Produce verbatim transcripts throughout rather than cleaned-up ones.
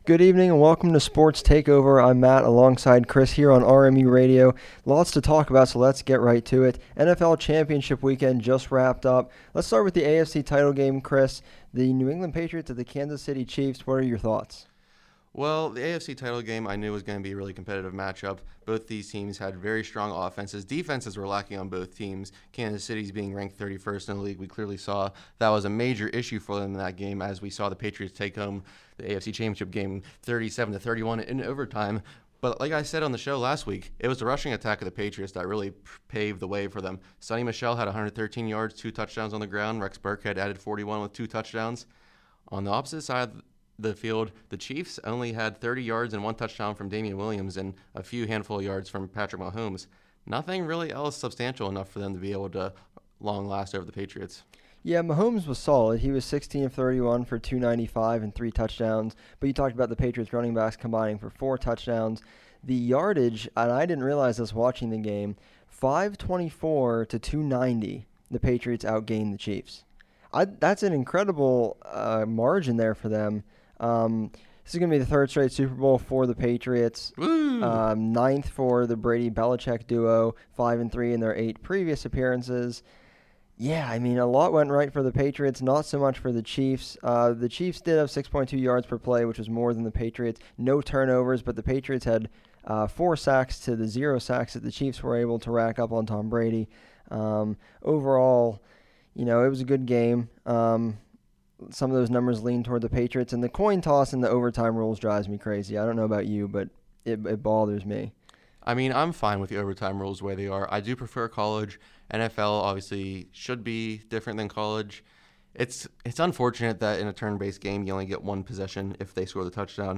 Good evening and welcome to Sports Takeover. I'm Matt alongside Chris here on R M U Radio. Lots to talk about, so let's get right to it. N F L Championship weekend just wrapped up. Let's start with the A F C title game, Chris. The New England Patriots at the Kansas City Chiefs. What are your thoughts? Well, the A F C title game I knew was going to be a really competitive matchup. Both these teams had very strong offenses. Defenses were lacking on both teams. Kansas City's being ranked thirty-first in the league. We clearly saw that was a major issue for them in that game, as we saw the Patriots take home the A F C Championship game thirty-seven to thirty-one in overtime. But like I said on the show last week, it was the rushing attack of the Patriots that really paved the way for them. Sonny Michel had one hundred thirteen yards, two touchdowns on the ground. Rex Burkhead added forty-one with two touchdowns. On the opposite side the field, the Chiefs only had thirty yards and one touchdown from Damian Williams and a few handful of yards from Patrick Mahomes. Nothing really else substantial enough for them to be able to long last over the Patriots. Yeah, Mahomes was solid. He was sixteen of thirty-one for two ninety-five and three touchdowns. But you talked about the Patriots running backs combining for four touchdowns. The yardage, and I didn't realize this watching the game, five twenty-four to two ninety, the Patriots outgained the Chiefs. I, that's an incredible uh, margin there for them. Um, this is going to be the third straight Super Bowl for the Patriots. Um, ninth for the Brady-Belichick duo, five and three in their eight previous appearances. Yeah, I mean, a lot went right for the Patriots, not so much for the Chiefs. Uh, the Chiefs did have six point two yards per play, which was more than the Patriots. No turnovers, but the Patriots had uh, four sacks to the zero sacks that the Chiefs were able to rack up on Tom Brady. Um, overall, you know, it was a good game. Um, some of those numbers lean toward the Patriots, and the coin toss and the overtime rules drives me crazy. I don't know about you, but it, it bothers me. I mean, I'm fine with the overtime rules the way they are. I do prefer college. N F L obviously should be different than college. It's it's unfortunate that in a turn-based game you only get one possession if they score the touchdown.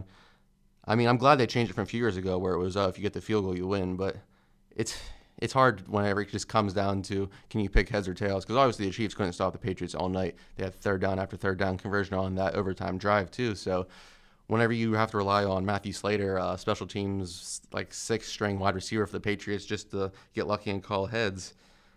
I mean, I'm glad they changed it from a few years ago where it was uh, if you get the field goal you win, but it's it's hard whenever it just comes down to can you pick heads or tails, because obviously the Chiefs couldn't stop the Patriots all night. They had third down after third down conversion on that overtime drive too, so whenever you have to rely on Matthew Slater, uh, special teams, like sixth-string wide receiver for the Patriots, just to get lucky and call heads,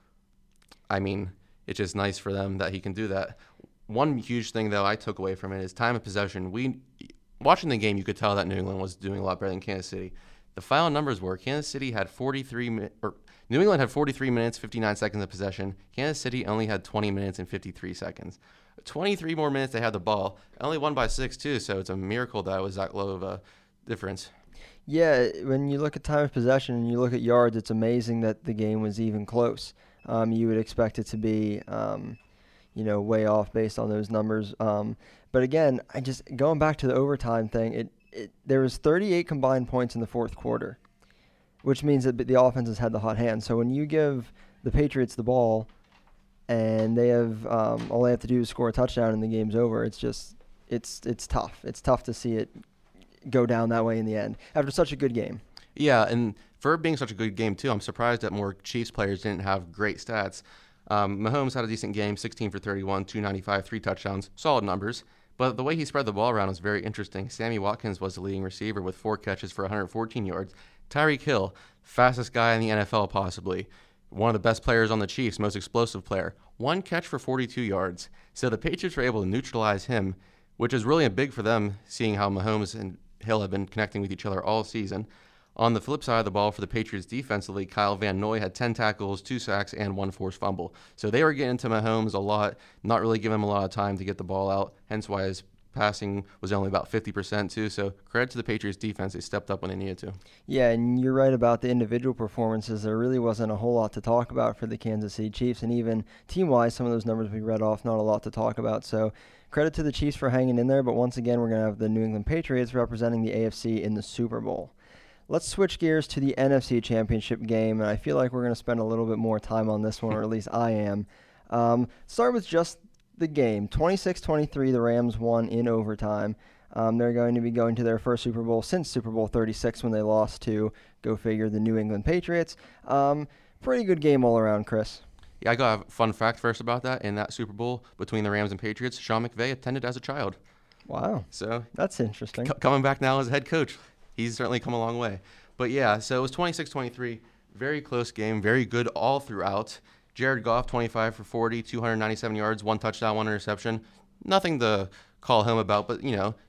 I mean, it's just nice for them that he can do that. One huge thing, though, I took away from it is time of possession. We, watching the game, you could tell that New England was doing a lot better than Kansas City. The final numbers were Kansas City had forty-three mi- or New England had forty-three minutes, fifty-nine seconds of possession. Kansas City only had twenty minutes and fifty-three seconds. twenty-three more minutes they had the ball. Only won by six, too, so it's a miracle that it was that low of a difference. Yeah, when you look at time of possession and you look at yards, it's amazing that the game was even close. Um, you would expect it to be, um, you know, way off based on those numbers. Um, but again, I just going back to the overtime thing, it, it there was thirty-eight combined points in the fourth quarter, which means that the offenses had the hot hand. So when you give the Patriots the ball and they have um, all they have to do is score a touchdown and the game's over, it's just it's it's tough. It's tough to see it go down that way in the end after such a good game. Yeah, and for it being such a good game, too, I'm surprised that more Chiefs players didn't have great stats. Um, Mahomes had a decent game, sixteen for thirty-one, two ninety-five, three touchdowns, solid numbers. But the way he spread the ball around was very interesting. Sammy Watkins was the leading receiver with four catches for one hundred fourteen yards. Tyreek Hill, fastest guy in the N F L possibly. One of the best players on the Chiefs, most explosive player. One catch for forty-two yards. So the Patriots were able to neutralize him, which is really big for them, seeing how Mahomes and Hill have been connecting with each other all season. On the flip side of the ball for the Patriots defensively, Kyle Van Noy had ten tackles, two sacks, and one forced fumble. So they were getting to Mahomes a lot, not really giving him a lot of time to get the ball out, hence why his passing was only about fifty percent too. So credit to the Patriots defense. They stepped up when they needed to. Yeah, and you're right about the individual performances. There really wasn't a whole lot to talk about for the Kansas City Chiefs, and even team-wise, some of those numbers we read off, not a lot to talk about. So credit to the Chiefs for hanging in there, but once again, we're going to have the New England Patriots representing the A F C in the Super Bowl. Let's switch gears to the N F C Championship game, and I feel like we're going to spend a little bit more time on this one, or at least I am. Um, start with just the game. twenty-six twenty-three, the Rams won in overtime. Um, they're going to be going to their first Super Bowl since Super Bowl thirty-six when they lost to, go figure, the New England Patriots. Um, pretty good game all around, Chris. Yeah, I got a fun fact first about that. In that Super Bowl between the Rams and Patriots, Sean McVay attended as a child. Wow. So that's interesting. C- coming back now as a head coach. He's certainly come a long way. But yeah, so it was twenty-six twenty-three. Very close game. Very good all throughout. Jared Goff, twenty-five for forty, two hundred ninety-seven yards, one touchdown, one interception. Nothing to call home about, but, you know,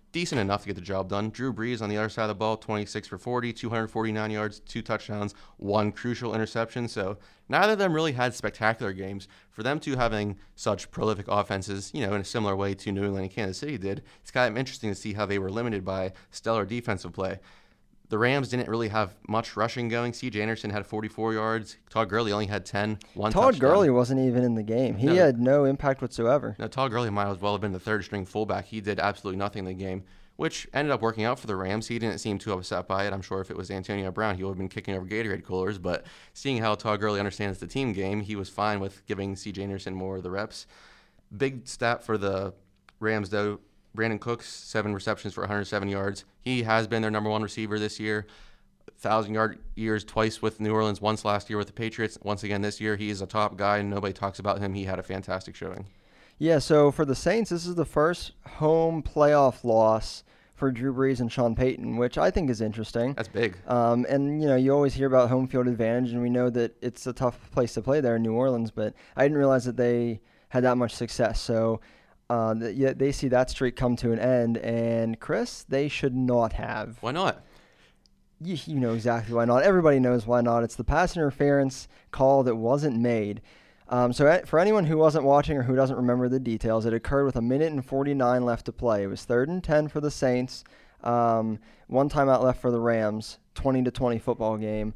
decent enough to get the job done. Drew Brees on the other side of the ball, twenty-six for forty, two hundred forty-nine yards, two touchdowns, one crucial interception. So neither of them really had spectacular games. For them two having such prolific offenses, you know, in a similar way to New England and Kansas City did, it's kind of interesting to see how they were limited by stellar defensive play. The Rams didn't really have much rushing going. C J Anderson had forty-four yards. Todd Gurley only had ten. One Todd touchdown. Gurley wasn't even in the game. He No. had no impact whatsoever. Now, Todd Gurley might as well have been the third-string fullback. He did absolutely nothing in the game, which ended up working out for the Rams. He didn't seem too upset by it. I'm sure if it was Antonio Brown, he would have been kicking over Gatorade coolers. But seeing how Todd Gurley understands the team game, he was fine with giving C J Anderson more of the reps. Big stat for the Rams, though. Brandon Cooks, seven receptions for one hundred seven yards. He has been their number one receiver this year. Thousand-yard years twice with New Orleans, once last year with the Patriots. Once again this year, he is a top guy, and nobody talks about him. He had a fantastic showing. Yeah, so for the Saints, this is the first home playoff loss for Drew Brees and Sean Payton, which I think is interesting. That's big. Um, and, you know, you always hear about home field advantage, and we know that it's a tough place to play there in New Orleans, but I didn't realize that they had that much success. So uh, th- yeah, they see that streak come to an end, and, Chris, they should not have. Why not? You, you know exactly why not. Everybody knows why not. It's the pass interference call that wasn't made. Um, so a- for anyone who wasn't watching or who doesn't remember the details, it occurred with a minute and forty-nine left to play. It was third and ten for the Saints, um, one timeout left for the Rams, twenty to twenty football game.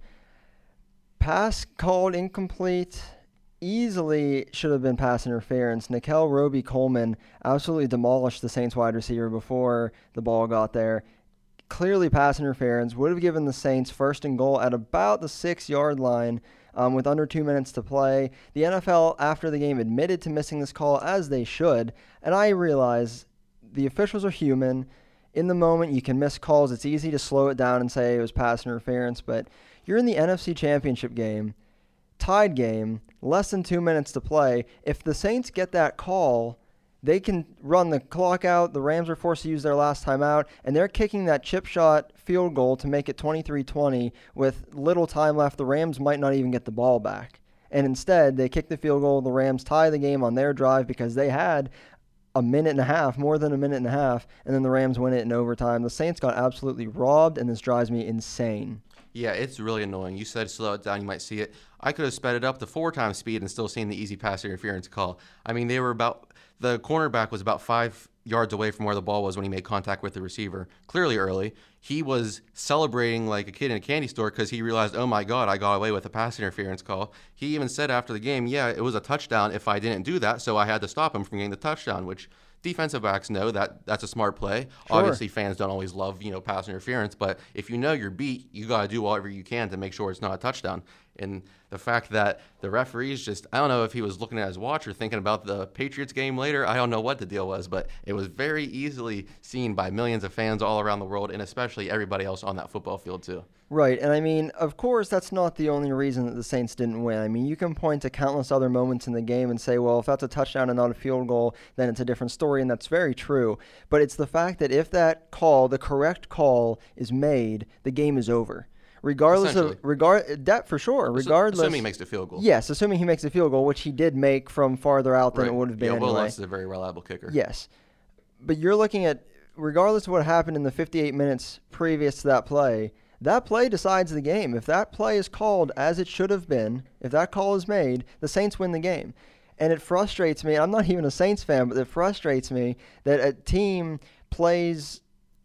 Pass called incomplete. Easily should have been pass interference. Nickel Roby-Coleman absolutely demolished the Saints wide receiver before the ball got there. Clearly pass interference. Would have given the Saints first and goal at about the six-yard line um, with under two minutes to play. The N F L, after the game, admitted to missing this call, as they should. And I realize the officials are human. In the moment, you can miss calls. It's easy to slow it down and say it was pass interference. But you're in the N F C Championship game, tied game, less than two minutes to play. If the Saints get that call, they can run the clock out. The Rams are forced to use their last timeout, and they're kicking that chip shot field goal to make it twenty-three twenty with little time left. The Rams might not even get the ball back. And instead, they kick the field goal. The Rams tie the game on their drive because they had a minute and a half, more than a minute and a half, and then the Rams win it in overtime. The Saints got absolutely robbed, and this drives me insane. Yeah, it's really annoying. You said slow it down, you might see it. I could have sped it up to four times speed and still seen the easy pass interference call. I mean, they were about the cornerback was about five yards away from where the ball was when he made contact with the receiver. Clearly early. He was celebrating like a kid in a candy store because he realized, oh my God, I got away with a pass interference call. He even said after the game, yeah, it was a touchdown if I didn't do that, so I had to stop him from getting the touchdown, which defensive backs know that that's a smart play. Sure. Obviously, fans don't always love, you know, pass interference, but if you know you're beat, you got to do whatever you can to make sure it's not a touchdown. And the fact that the referees just, I don't know if he was looking at his watch or thinking about the Patriots game later. I don't know what the deal was, but it was very easily seen by millions of fans all around the world, and especially everybody else on that football field too. Right, and I mean, of course, that's not the only reason that the Saints didn't win. I mean, you can point to countless other moments in the game and say, well, if that's a touchdown and not a field goal, then it's a different story, and that's very true. But it's the fact that if that call, the correct call, is made, the game is over. Regardless of regard that for sure. Regardless, assuming he makes the field goal. Yes, assuming he makes the field goal, which he did make from farther out than right. it would have been yeah, anyway. Will Lutz is a very reliable kicker. Yes, but you're looking at regardless of what happened in the fifty-eight minutes previous to that play. That play decides the game. If that play is called as it should have been, if that call is made, the Saints win the game. And it frustrates me. I'm not even a Saints fan, but it frustrates me that a team plays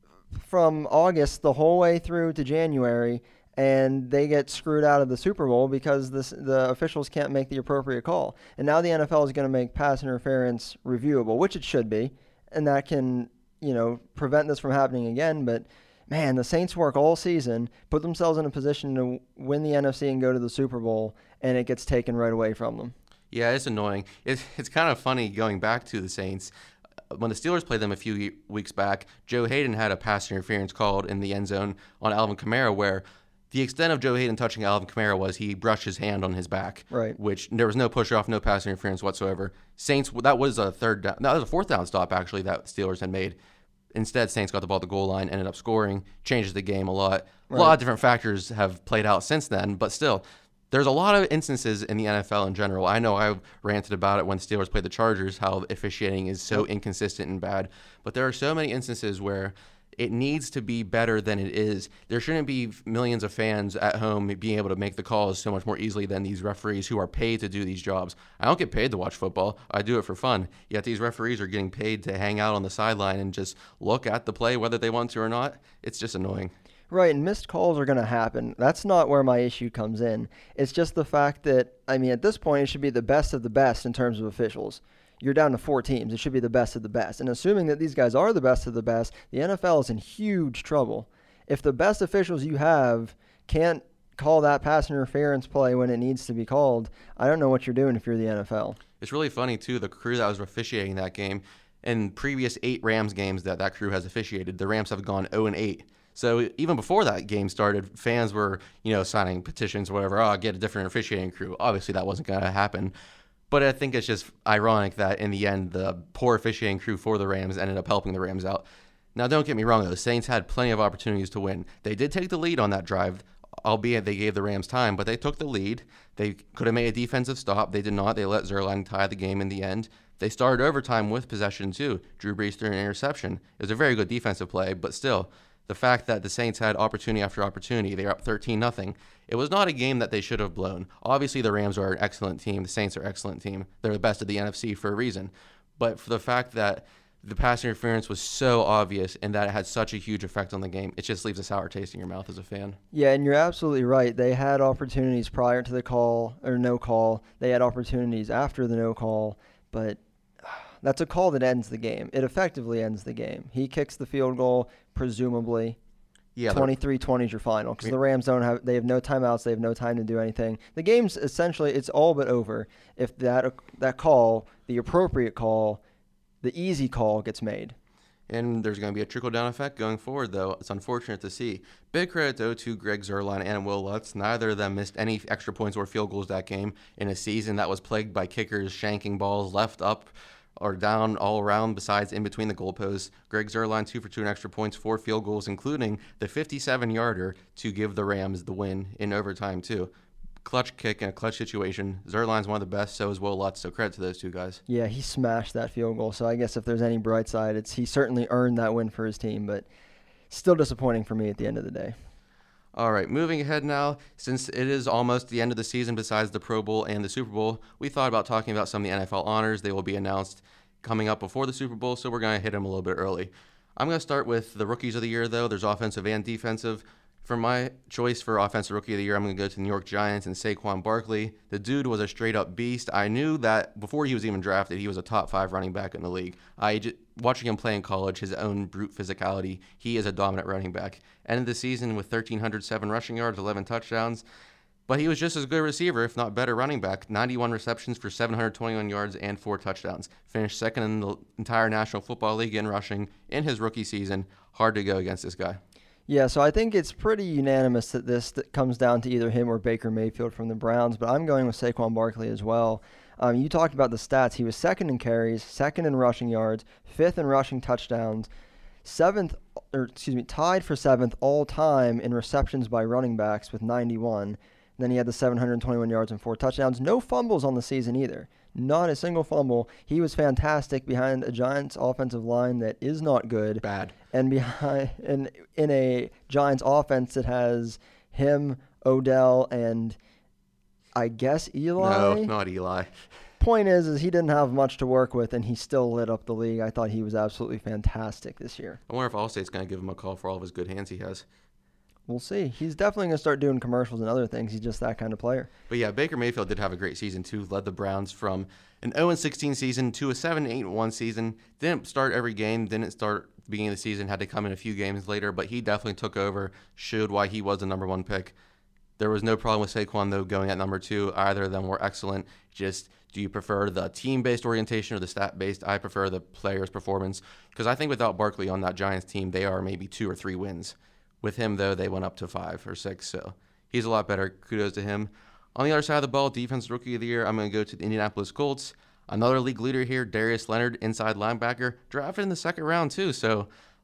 from August the whole way through to January, and they get screwed out of the Super Bowl because this, the officials can't make the appropriate call. And now the N F L is going to make pass interference reviewable, which it should be, and that can, you know, prevent this from happening again. But, man, the Saints work all season, put themselves in a position to win the N F C and go to the Super Bowl, and it gets taken right away from them. Yeah, it's annoying. It's, it's kind of funny going back to the Saints. When the Steelers played them a few weeks back, Joe Hayden had a pass interference called in the end zone on Alvin Kamara where the extent of Joe Hayden touching Alvin Kamara was he brushed his hand on his back, right? Which there was no push off, no pass interference whatsoever. Saints, that was a third down, that was a fourth down stop actually that Steelers had made. Instead, Saints got the ball at the goal line, ended up scoring, changes the game a lot. Right. A lot of different factors have played out since then, but still, there's a lot of instances in the N F L in general. I know I ranted about it when the Steelers played the Chargers, how officiating is so inconsistent and bad. But there are so many instances where it needs to be better than it is. There shouldn't be millions of fans at home being able to make the calls so much more easily than these referees who are paid to do these jobs. I don't get paid to watch football. I do it for fun. Yet these referees are getting paid to hang out on the sideline and just look at the play whether they want to or not. It's just annoying. Right, and missed calls are going to happen. That's not where my issue comes in. It's just the fact that, I mean, at this point, it should be the best of the best in terms of officials. You're down to four teams. It should be the best of the best. And assuming that these guys are the best of the best, the N F L is in huge trouble. If the best officials you have can't call that pass interference play when it needs to be called, I don't know what you're doing if you're the N F L. It's really funny, too, the crew that was officiating that game, in previous eight Rams games that that crew has officiated, the Rams have gone oh and eight. So even before that game started, fans were, you know, signing petitions or whatever. Oh, get a different officiating crew. Obviously, that wasn't going to happen. But I think it's just ironic that in the end, the poor officiating crew for the Rams ended up helping the Rams out. Now, don't get me wrong, though. The Saints had plenty of opportunities to win. They did take the lead on that drive, albeit they gave the Rams time, but they took the lead. They could have made a defensive stop. They did not. They let Zuerlein tie the game in the end. They started overtime with possession, too. Drew Brees threw an interception. It was a very good defensive play, but still, the fact that the Saints had opportunity after opportunity, they were up thirteen nothing. It was not a game that they should have blown. Obviously, the Rams are an excellent team. The Saints are an excellent team. They're the best of the N F C for a reason. But for the fact that the pass interference was so obvious and that it had such a huge effect on the game, it just leaves a sour taste in your mouth as a fan. Yeah, and you're absolutely right. They had opportunities prior to the call or no call. They had opportunities after the no call, but that's a call that ends the game. It effectively ends the game. He kicks the field goal, presumably. Yeah, twenty-three twenty is your final because I mean, the Rams don't have. They have no timeouts. They have no time to do anything. The game's essentially it's all but over if that that call, the appropriate call, the easy call gets made. And there's going to be a trickle-down effect going forward, though. It's unfortunate to see. Big credit, though, to Greg Zuerlein and Will Lutz. Neither of them missed any extra points or field goals that game in a season that was plagued by kickers shanking balls left, up, or down all around besides in between the goalposts. Greg Zuerlein, two for two in extra points, four field goals, including the fifty-seven-yarder to give the Rams the win in overtime, too. Clutch kick in a clutch situation. Zuerlein's one of the best, so is Will Lutz, so credit to those two guys. Yeah, he smashed that field goal, so I guess if there's any bright side, it's he certainly earned that win for his team, but still disappointing for me at the end of the day. All right, moving ahead now, since it is almost the end of the season besides the Pro Bowl and the Super Bowl, we thought about talking about some of the N F L honors. They will be announced coming up before the Super Bowl, so we're going to hit them a little bit early. I'm going to start with the Rookies of the Year, though. There's offensive and defensive. For my choice for Offensive Rookie of the Year, I'm going to go to the New York Giants and Saquon Barkley. The dude was a straight-up beast. I knew that before he was even drafted, he was a top five running back in the league. I just, watching him play in college, his own brute physicality, he is a dominant running back. Ended the season with one thousand three hundred seven rushing yards, eleven touchdowns. But he was just as good a receiver, if not better running back. ninety-one receptions for seven hundred twenty-one yards and four touchdowns. Finished second in the entire National Football League in rushing in his rookie season. Hard to go against this guy. Yeah, so I think it's pretty unanimous that this that comes down to either him or Baker Mayfield from the Browns, but I'm going with Saquon Barkley as well. Um, you talked about the stats. He was second in carries, second in rushing yards, fifth in rushing touchdowns, seventh, or excuse me, tied for seventh all time in receptions by running backs with ninety-one. And then he had the seven hundred twenty-one yards and four touchdowns. No fumbles on the season either. Not a single fumble. He was fantastic behind a Giants offensive line that is not good. Bad. And behind in in a Giants offense that has him, Odell, and I guess Eli. No, not Eli. Point is, is he didn't have much to work with, and he still lit up the league. I thought he was absolutely fantastic this year. I wonder if Allstate's going to give him a call for all of his good hands he has. We'll see. He's definitely going to start doing commercials and other things. He's just that kind of player. But yeah, Baker Mayfield did have a great season too. Led the Browns from an oh and sixteen season to a seven and eight and one season. Didn't start every game. Didn't start at the beginning of the season. Had to come in a few games later. But he definitely took over. Showed why he was the number one pick. There was no problem with Saquon, though, going at number two. Either of them were excellent. Just, do you prefer the team-based orientation or the stat-based? I prefer the player's performance. Because I think without Barkley on that Giants team, they are maybe two or three wins. With him, though, they went up to five or six, so he's a lot better. Kudos to him. On the other side of the ball, Defensive Rookie of the Year, I'm going to go to the Indianapolis Colts. Another league leader here, Darius Leonard, inside linebacker, drafted in the second round, too, so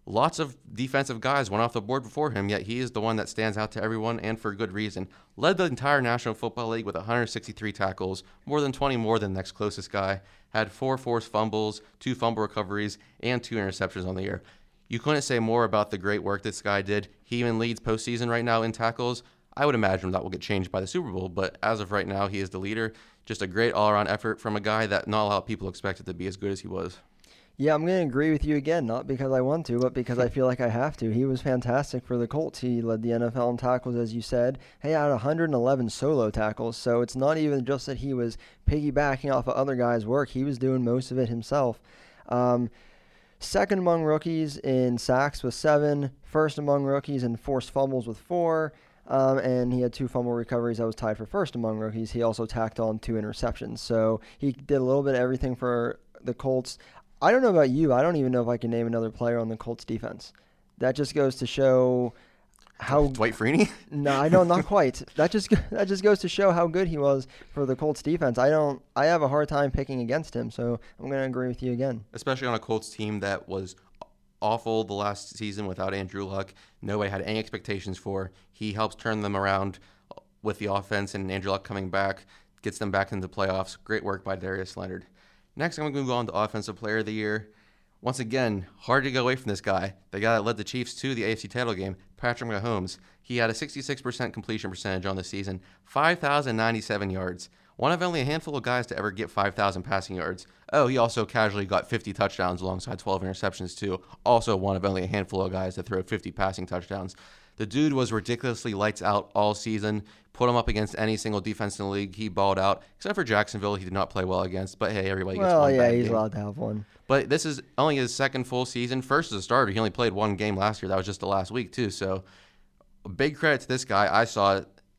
Lots of defensive guys went off the board before him, yet he is the one that stands out to everyone, and for good reason. Led the entire National Football League with one hundred sixty-three tackles, more than twenty more than the next closest guy. Had four forced fumbles, two fumble recoveries, and two interceptions on the year. You couldn't say more about the great work this guy did. He even leads postseason right now in tackles. I would imagine that will get changed by the Super Bowl, but as of right now, he is the leader. Just a great all-around effort from a guy that not a lot of people expected to be as good as he was. Yeah, I'm going to agree with you again, not because I want to, but because I feel like I have to. He was fantastic for the Colts. He led the N F L in tackles, as you said. He had one hundred eleven solo tackles, so it's not even just that he was piggybacking off of other guys' work. He was doing most of it himself. Um, second among rookies in sacks with seven. First among rookies in forced fumbles with four. Um, and he had two fumble recoveries. That was tied for first among rookies. He also tacked on two interceptions. So he did a little bit of everything for the Colts. I don't know about you. I don't even know if I can name another player on the Colts defense. That just goes to show how Dwight Freeney? No, I know, not quite. That just that just goes to show how good he was for the Colts defense. I don't. I have a hard time picking against him, so I'm going to agree with you again. Especially on a Colts team that was awful the last season without Andrew Luck. Nobody had any expectations for. He helps turn them around with the offense, and Andrew Luck coming back gets them back into the playoffs. Great work by Darius Leonard. Next, I'm going to move on to Offensive Player of the Year. Once again, hard to go away from this guy. The guy that led the Chiefs to the A F C title game, Patrick Mahomes. He had a sixty-six percent completion percentage on the season, five thousand ninety-seven yards. One of only a handful of guys to ever get five thousand passing yards. Oh, he also casually got fifty touchdowns alongside twelve interceptions too. Also one of only a handful of guys to throw fifty passing touchdowns. The dude was ridiculously lights out all season. Put him up against any single defense in the league, he balled out. Except for Jacksonville, he did not play well against. But hey, everybody gets well, one yeah, bad he's game. allowed to have one. But this is only his second full season. First as a starter, he only played one game last year. That was just the last week too. So big credit to this guy. I saw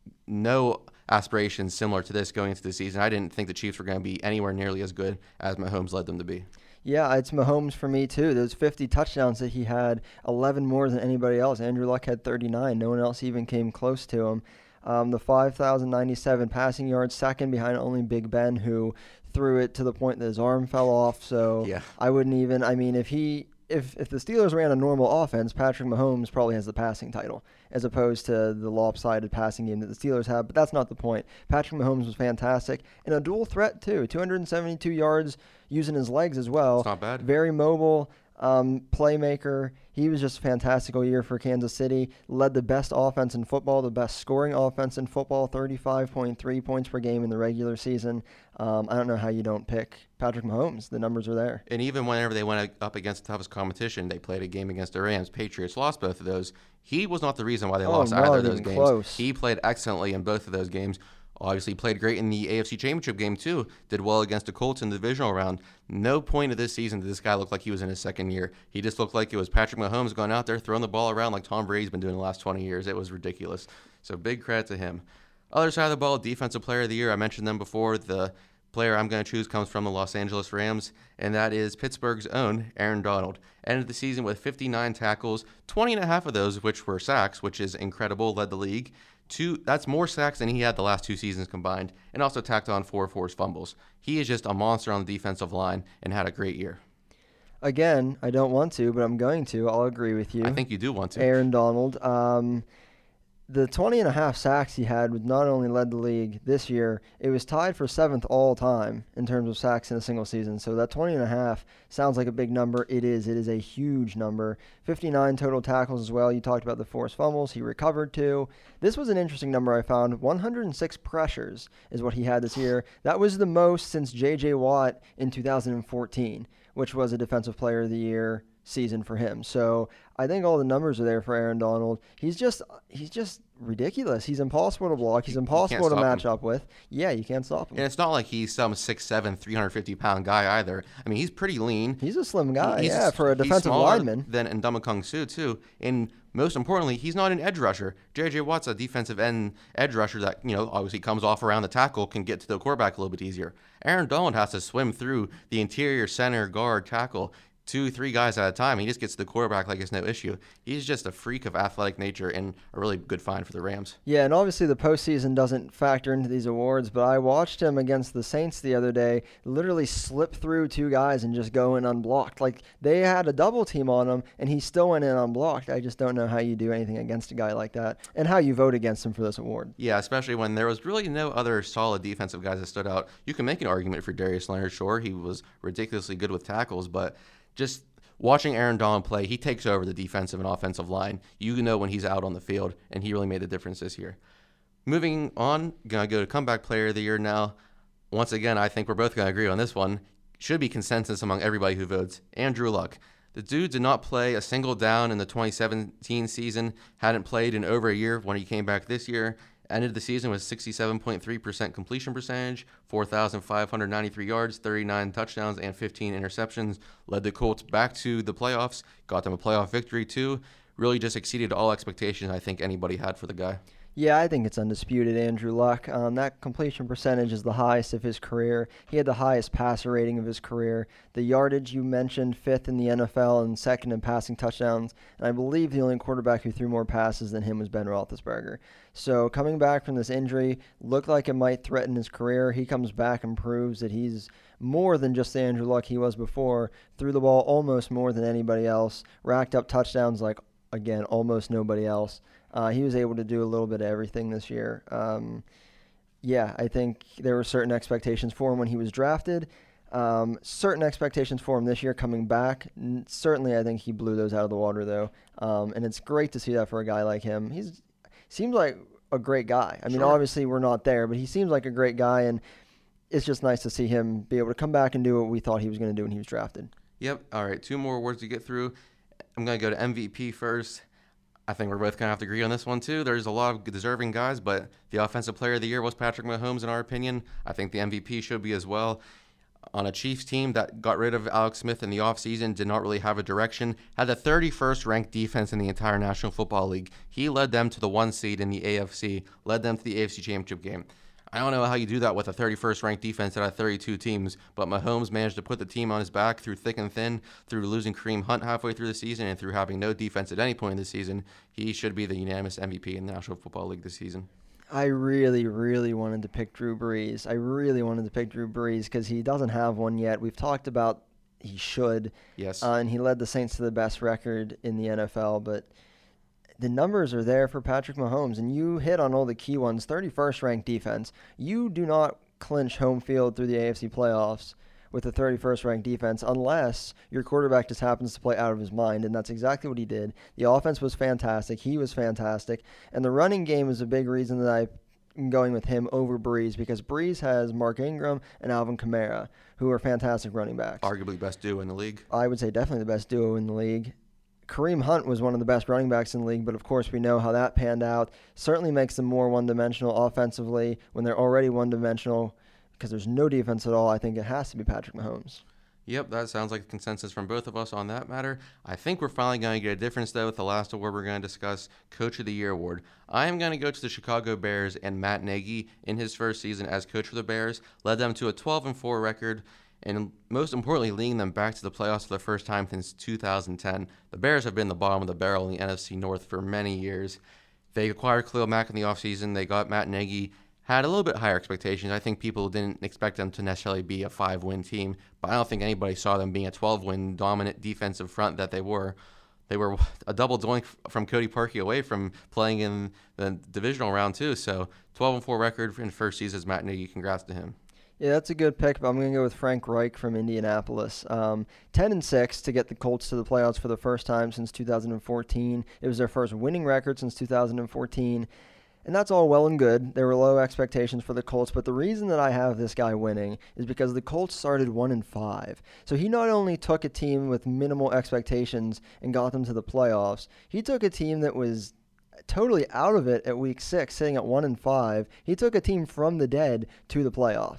no aspirations similar to this going into the season. I didn't think the Chiefs were going to be anywhere nearly as good as Mahomes led them to be. Yeah, it's Mahomes for me, too. Those fifty touchdowns that he had, eleven more than anybody else. Andrew Luck had thirty-nine. No one else even came close to him. Um, the five thousand ninety-seven passing yards, second behind only Big Ben, who threw it to the point that his arm fell off. So yeah. I wouldn't even, I mean, if he, if, if the Steelers ran a normal offense, Patrick Mahomes probably has the passing title, as opposed to the lopsided passing game that the Steelers have. But that's not the point. Patrick Mahomes was fantastic. And a dual threat, too. two hundred seventy-two yards using his legs as well. It's not bad. Very mobile, um, playmaker. He was just fantastic all year for Kansas City. Led the best offense in football, the best scoring offense in football, thirty-five point three points per game in the regular season. Um, I don't know how you don't pick Patrick Mahomes. The numbers are there. And even whenever they went up against the toughest competition, they played a game against the Rams. Patriots lost both of those. He was not the reason why they Oh, lost not either of those even games. close. He played excellently in both of those games. Obviously played great in the A F C Championship game too. Did well against the Colts in the divisional round. No point of this season did this guy look like he was in his second year. He just looked like it was Patrick Mahomes going out there throwing the ball around like Tom Brady's been doing the last twenty years. It was ridiculous. So big credit to him. Other side of the ball, Defensive Player of the Year. I mentioned them before. The player I'm going to choose comes from the Los Angeles Rams, and that is Pittsburgh's own Aaron Donald. Ended the season with fifty-nine tackles, twenty and a half of those which were sacks, which is incredible, led the league. Two, that's more sacks than he had the last two seasons combined, and also tacked on four forced fumbles. He is just a monster on the defensive line and had a great year. Again, I don't want to, but I'm going to. I'll agree with you. I think you do want to. Aaron Donald. Um, the twenty and a half sacks he had was not only led the league this year, it was tied for seventh all time in terms of sacks in a single season. So that twenty and a half sounds like a big number. It is. It is a huge number. fifty-nine total tackles as well. You talked about the forced fumbles. He recovered two. This was an interesting number I found. one hundred six pressures is what he had this year. That was the most since J J. Watt in two thousand fourteen, which was a Defensive Player of the Year season for him. So I think all the numbers are there for Aaron Donald. He's just he's just ridiculous. He's impossible to block. He's impossible to match him. up with. Yeah, you can't stop him. And it's not like he's some six seven, three hundred fifty pound guy either. I mean, he's pretty lean. He's a slim guy, He's- yeah, for a he's defensive smaller lineman. than Ndamukong Suh, too. And most importantly, he's not an edge rusher. J J. Watt's a defensive end edge rusher that, you know, obviously comes off around the tackle, can get to the quarterback a little bit easier. Aaron Donald has to swim through the interior center guard tackle. two, three guys at a time. He just gets to the quarterback like it's no issue. He's just a freak of athletic nature and a really good find for the Rams. Yeah, and obviously the postseason doesn't factor into these awards, but I watched him against the Saints the other day literally slip through two guys and just go in unblocked. Like, they had a double team on him, and he still went in unblocked. I just don't know how you do anything against a guy like that and how you vote against him for this award. Yeah, especially when there was really no other solid defensive guys that stood out. You can make an argument for Darius Leonard. Sure, he was ridiculously good with tackles, but just watching Aaron Donald play, he takes over the defensive and offensive line. You know when he's out on the field, and he really made the difference this year. Moving on, going to go to comeback player of the year now. Once again, I think we're both going to agree on this one. Should be consensus among everybody who votes. Andrew Luck. The dude did not play a single down in the twenty seventeen season, hadn't played in over a year when he came back this year. Ended the season with sixty-seven point three percent completion percentage, four thousand five hundred ninety-three yards, thirty-nine touchdowns, and fifteen interceptions. Led the Colts back to the playoffs, got them a playoff victory too. Really just exceeded all expectations I think anybody had for the guy. Yeah, I think it's undisputed, Andrew Luck. Um, that completion percentage is the highest of his career. He had the highest passer rating of his career. The yardage you mentioned, fifth in the N F L and second in passing touchdowns. And I believe the only quarterback who threw more passes than him was Ben Roethlisberger. So coming back from this injury, looked like it might threaten his career. He comes back and proves that he's more than just the Andrew Luck he was before. Threw the ball almost more than anybody else. Racked up touchdowns like, again, almost nobody else. Uh, he was able to do a little bit of everything this year. Um, yeah, I think there were certain expectations for him when he was drafted. Um, certain expectations for him this year coming back. N- certainly, I think he blew those out of the water, though. Um, and it's great to see that for a guy like him. He's seems like a great guy. I mean, Sure. obviously, we're not there, but he seems like a great guy, and it's just nice to see him be able to come back and do what we thought he was going to do when he was drafted. Yep. All right, two more awards to get through. I'm going to go to M V P first. I think we're both going to have to agree on this one, too. There's a lot of deserving guys, but the Offensive Player of the Year was Patrick Mahomes, in our opinion. I think the M V P should be as well. On a Chiefs team that got rid of Alex Smith in the offseason, did not really have a direction, had the thirty-first ranked defense in the entire National Football League. He led them to the one seed in the A F C, led them to the A F C Championship game. I don't know how you do that with a thirty-first ranked defense out of thirty-two teams, but Mahomes managed to put the team on his back through thick and thin, through losing Kareem Hunt halfway through the season, and through having no defense at any point in the season. He should be the unanimous M V P in the National Football League this season. I really, really wanted to pick Drew Brees. I really wanted to pick Drew Brees because he doesn't have one yet. We've talked about he should. Yes. Uh, and he led the Saints to the best record in the N F L, but the numbers are there for Patrick Mahomes, and you hit on all the key ones. thirty-first ranked defense. You do not clinch home field through the A F C playoffs with a thirty-first ranked defense unless your quarterback just happens to play out of his mind, and that's exactly what he did. The offense was fantastic. He was fantastic. And the running game is a big reason that I'm going with him over Brees, because Brees has Mark Ingram and Alvin Kamara, who are fantastic running backs. Arguably best duo in the league. I would say definitely the best duo in the league. Kareem Hunt was one of the best running backs in the league, but of course we know how that panned out. Certainly makes them more one-dimensional offensively when they're already one-dimensional, because there's no defense at all. I think it has to be Patrick Mahomes. Yep, that sounds like a consensus from both of us on that matter. I think we're finally going to get a difference, though, with the last award we're going to discuss, Coach of the Year award. I am going to go to the Chicago Bears and Matt Nagy in his first season as coach for the Bears. Led them to a twelve and four record, and most importantly, leading them back to the playoffs for the first time since two thousand ten. The Bears have been the bottom of the barrel in the N F C North for many years. They acquired Khalil Mack in the offseason. They got Matt Nagy. Had a little bit higher expectations. I think people didn't expect them to necessarily be a five-win team, but I don't think anybody saw them being a twelve-win dominant defensive front that they were. They were a double doink from Cody Parkey away from playing in the divisional round too. So twelve and four record in first season as Matt Nagy. Congrats to him. Yeah, that's a good pick, but I'm going to go with Frank Reich from Indianapolis. Um, ten and six to get the Colts to the playoffs for the first time since two thousand fourteen. It was their first winning record since two thousand fourteen. And that's all well and good. There were low expectations for the Colts, but the reason that I have this guy winning is because the Colts started one and five. So he not only took a team with minimal expectations and got them to the playoffs, he took a team that was totally out of it at week six, sitting at one and five. He took a team from the dead to the playoffs.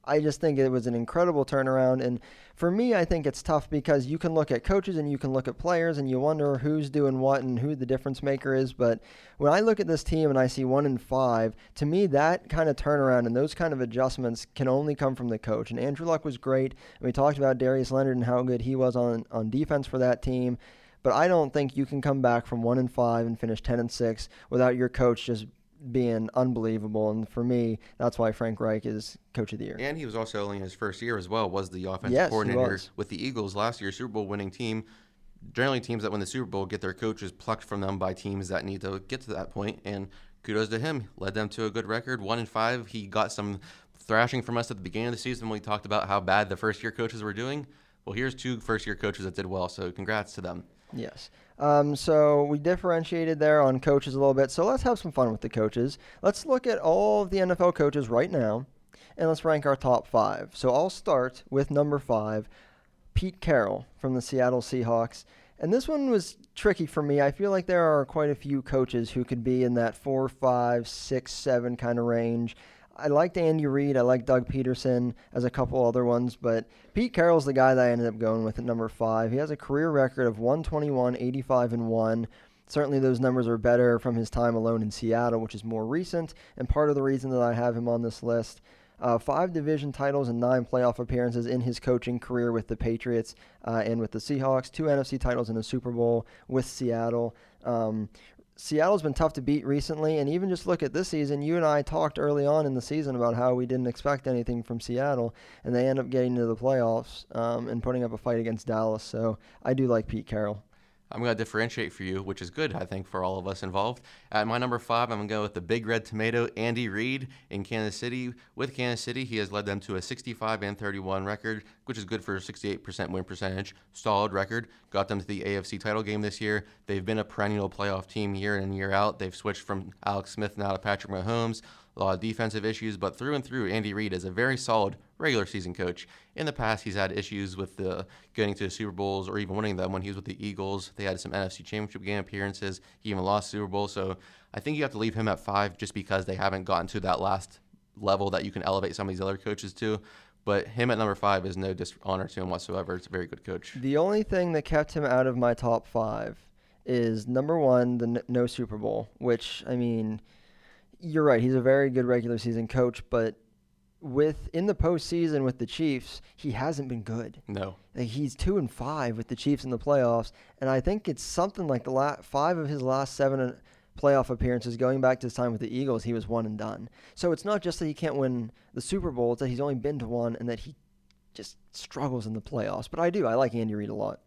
I just think it was an incredible turnaround. And for me, I think it's tough because you can look at coaches and you can look at players and you wonder who's doing what and who the difference maker is. But when I look at this team and I see one and five, to me, that kind of turnaround and those kind of adjustments can only come from the coach. And Andrew Luck was great. And we talked about Darius Leonard and how good he was on, on defense for that team. But I don't think you can come back from one and five and finish ten and six without your coach just being unbelievable. And for me, that's why Frank Reich is Coach of the Year. And he was also only in his first year as well, was the offensive yes, coordinator with the Eagles last year, Super Bowl winning team. Generally, teams that win the Super Bowl get their coaches plucked from them by teams that need to get to that point, and kudos to him. Led them to a good record, one and five. He got some thrashing from us at the beginning of the season when we talked about how bad the first-year coaches were doing. Well, here's two first-year coaches that did well, so congrats to them. Yes. Um, so we differentiated there on coaches a little bit. So let's have some fun with the coaches. Let's look at all of the N F L coaches right now, and let's rank our top five. So I'll start with number five, Pete Carroll from the Seattle Seahawks. And this one was tricky for me. I feel like there are quite a few coaches who could be in that four, five, six, seven kind of range. I liked Andy Reid. I liked Doug Peterson as a couple other ones, but Pete Carroll's the guy that I ended up going with at number five. He has a career record of one twenty-one, eighty-five, and one. Certainly those numbers are better from his time alone in Seattle, which is more recent, and part of the reason that I have him on this list. Uh, five division titles and nine playoff appearances in his coaching career with the Patriots uh, and with the Seahawks. Two N F C titles and a Super Bowl with Seattle. Um, Seattle's been tough to beat recently, and even just look at this season, you and I talked early on in the season about how we didn't expect anything from Seattle, and they end up getting to the playoffs um, and putting up a fight against Dallas. So I do like Pete Carroll. I'm going to differentiate for you, which is good, I think, for all of us involved. At my number five, I'm going to go with the Big Red Tomato, Andy Reid in Kansas City. With Kansas City, he has led them to a sixty-five and thirty-one record, which is good for a sixty-eight percent win percentage. Solid record. Got them to the A F C title game this year. They've been a perennial playoff team year in and year out. They've switched from Alex Smith now to Patrick Mahomes. A lot of defensive issues, but through and through, Andy Reid is a very solid regular season coach. In the past, he's had issues with the getting to the Super Bowls or even winning them. When he was with the Eagles, they had some N F C Championship game appearances. He even lost Super Bowl. So I think you have to leave him at five just because they haven't gotten to that last level that you can elevate some of these other coaches to. But him at number five is no dishonor to him whatsoever. It's a very good coach. The only thing that kept him out of my top five is, number one, the n- no Super Bowl, which, I mean, you're right. He's a very good regular season coach, but with in the postseason with the Chiefs, he hasn't been good. No. Like, he's two and five with the Chiefs in the playoffs, and I think it's something like the la- five of his last seven playoff appearances, going back to his time with the Eagles, he was one and done. So it's not just that he can't win the Super Bowl, it's that he's only been to one and that he just struggles in the playoffs. But I do. I like Andy Reid a lot.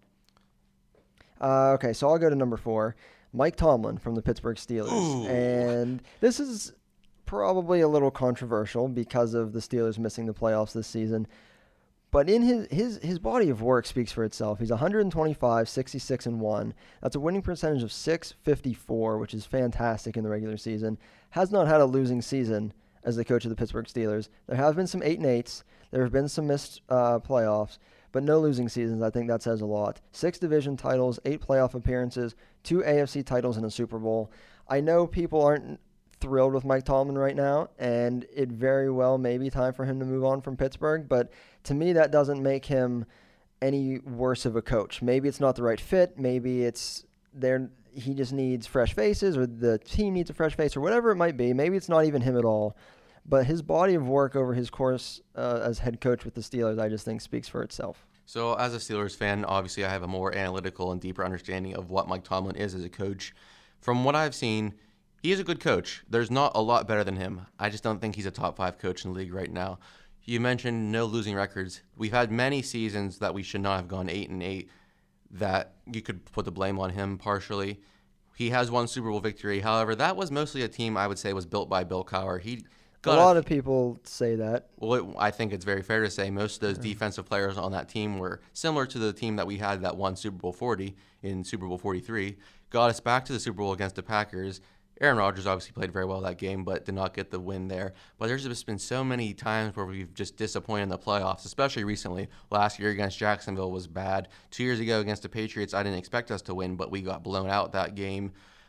Uh, okay, so I'll go to number four. Mike Tomlin from the Pittsburgh Steelers. Ooh. And this is probably a little controversial because of the Steelers missing the playoffs this season. But in his his his body of work speaks for itself. He's one twenty-five, sixty-six, and one. That's a winning percentage of six fifty-four, which is fantastic in the regular season. Has not had a losing season as the coach of the Pittsburgh Steelers. There have been some eight and eights. There have been some missed uh, playoffs, but no losing seasons. I think that says a lot. Six division titles, eight playoff appearances, two A F C titles, and a Super Bowl. I know people aren't thrilled with Mike Tomlin right now, and it very well may be time for him to move on from Pittsburgh, but to me that doesn't make him any worse of a coach. Maybe it's not the right fit, maybe it's there he just needs fresh faces, or the team needs a fresh face, or whatever it might be. Maybe it's not even him at all, but his body of work over his course uh, as head coach with the Steelers, I just think speaks for itself. So as a Steelers fan, obviously I have a more analytical and deeper understanding of what Mike Tomlin is as a coach. From what I've seen, he is a good coach. There's not a lot better than him. I just don't think he's a top five coach in the league right now. You mentioned no losing records. We've had many seasons that we should not have gone eight and eight that you could put the blame on him partially. He has one Super Bowl victory. However, that was mostly a team I would say was built by Bill Cowher. He got a lot a, of people say that. Well, it, I think it's very fair to say most of those yeah. defensive players on that team were similar to the team that we had that won Super Bowl forty in Super Bowl forty-three. Got us back to the Super Bowl against the Packers. Aaron Rodgers obviously played very well that game, but did not get the win there. But there's just been so many times where we've just disappointed in the playoffs, especially recently. Last year against Jacksonville was bad. Two years ago against the Patriots, I didn't expect us to win, but we got blown out that game.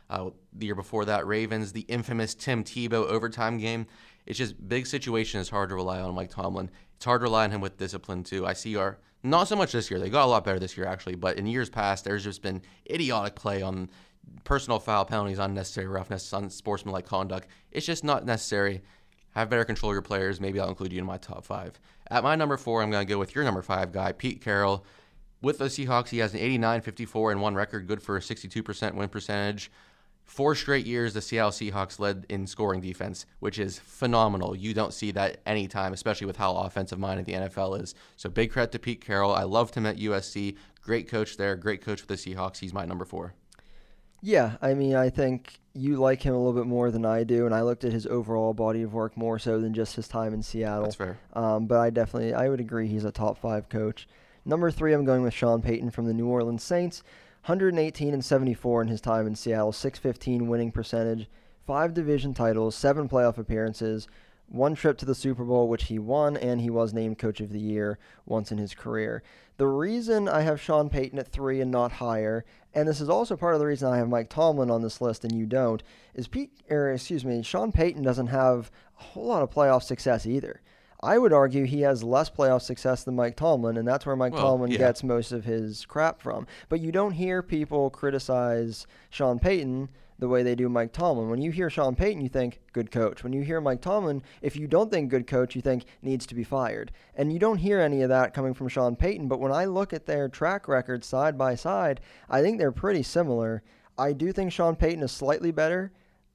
Uh, the year before that, Ravens, the infamous Tim Tebow overtime game. It's just big situation. It's hard to rely on Mike Tomlin. It's hard to rely on him with discipline, too. I see our, not so much this year. They got a lot better this year, actually. But in years past, there's just been idiotic play on personal foul penalties, unnecessary roughness, unsportsmanlike conduct. It's just not necessary. Have better control your players. Maybe I'll include you in my top five. At my number four, I'm going to go with your number five guy, Pete Carroll. With the Seahawks, he has an eighty-nine, fifty-four, and one record, good for a sixty-two percent win percentage. Four straight years, the Seattle Seahawks led in scoring defense, which is phenomenal. You don't see that anytime, especially with how offensive-minded the N F L is. So big credit to Pete Carroll. I loved him at U S C. Great coach there. Great coach for the Seahawks. He's my number four. Yeah, I mean, I think you like him a little bit more than I do, and I looked at his overall body of work more so than just his time in Seattle. That's fair. Um, but I definitely, I would agree he's a top five coach. Number three, I'm going with Sean Payton from the New Orleans Saints. one hundred eighteen and seventy-four in his time in Seattle, six fifteen winning percentage, five division titles, seven playoff appearances, one trip to the Super Bowl, which he won, and he was named Coach of the Year once in his career. The reason I have Sean Payton at three and not higher, and this is also part of the reason I have Mike Tomlin on this list and you don't, is Pete, or excuse me, Sean Payton doesn't have a whole lot of playoff success either. I would argue he has less playoff success than Mike Tomlin, and that's where Mike well, Tomlin yeah. gets most of his crap from. But you don't hear people criticize Sean Payton the way they do Mike Tomlin. When you hear Sean Payton, you think, good coach. When you hear Mike Tomlin, if you don't think good coach, you think needs to be fired. And you don't hear any of that coming from Sean Payton, but when I look at their track records side by side, I think they're pretty similar. I do think Sean Payton is slightly better,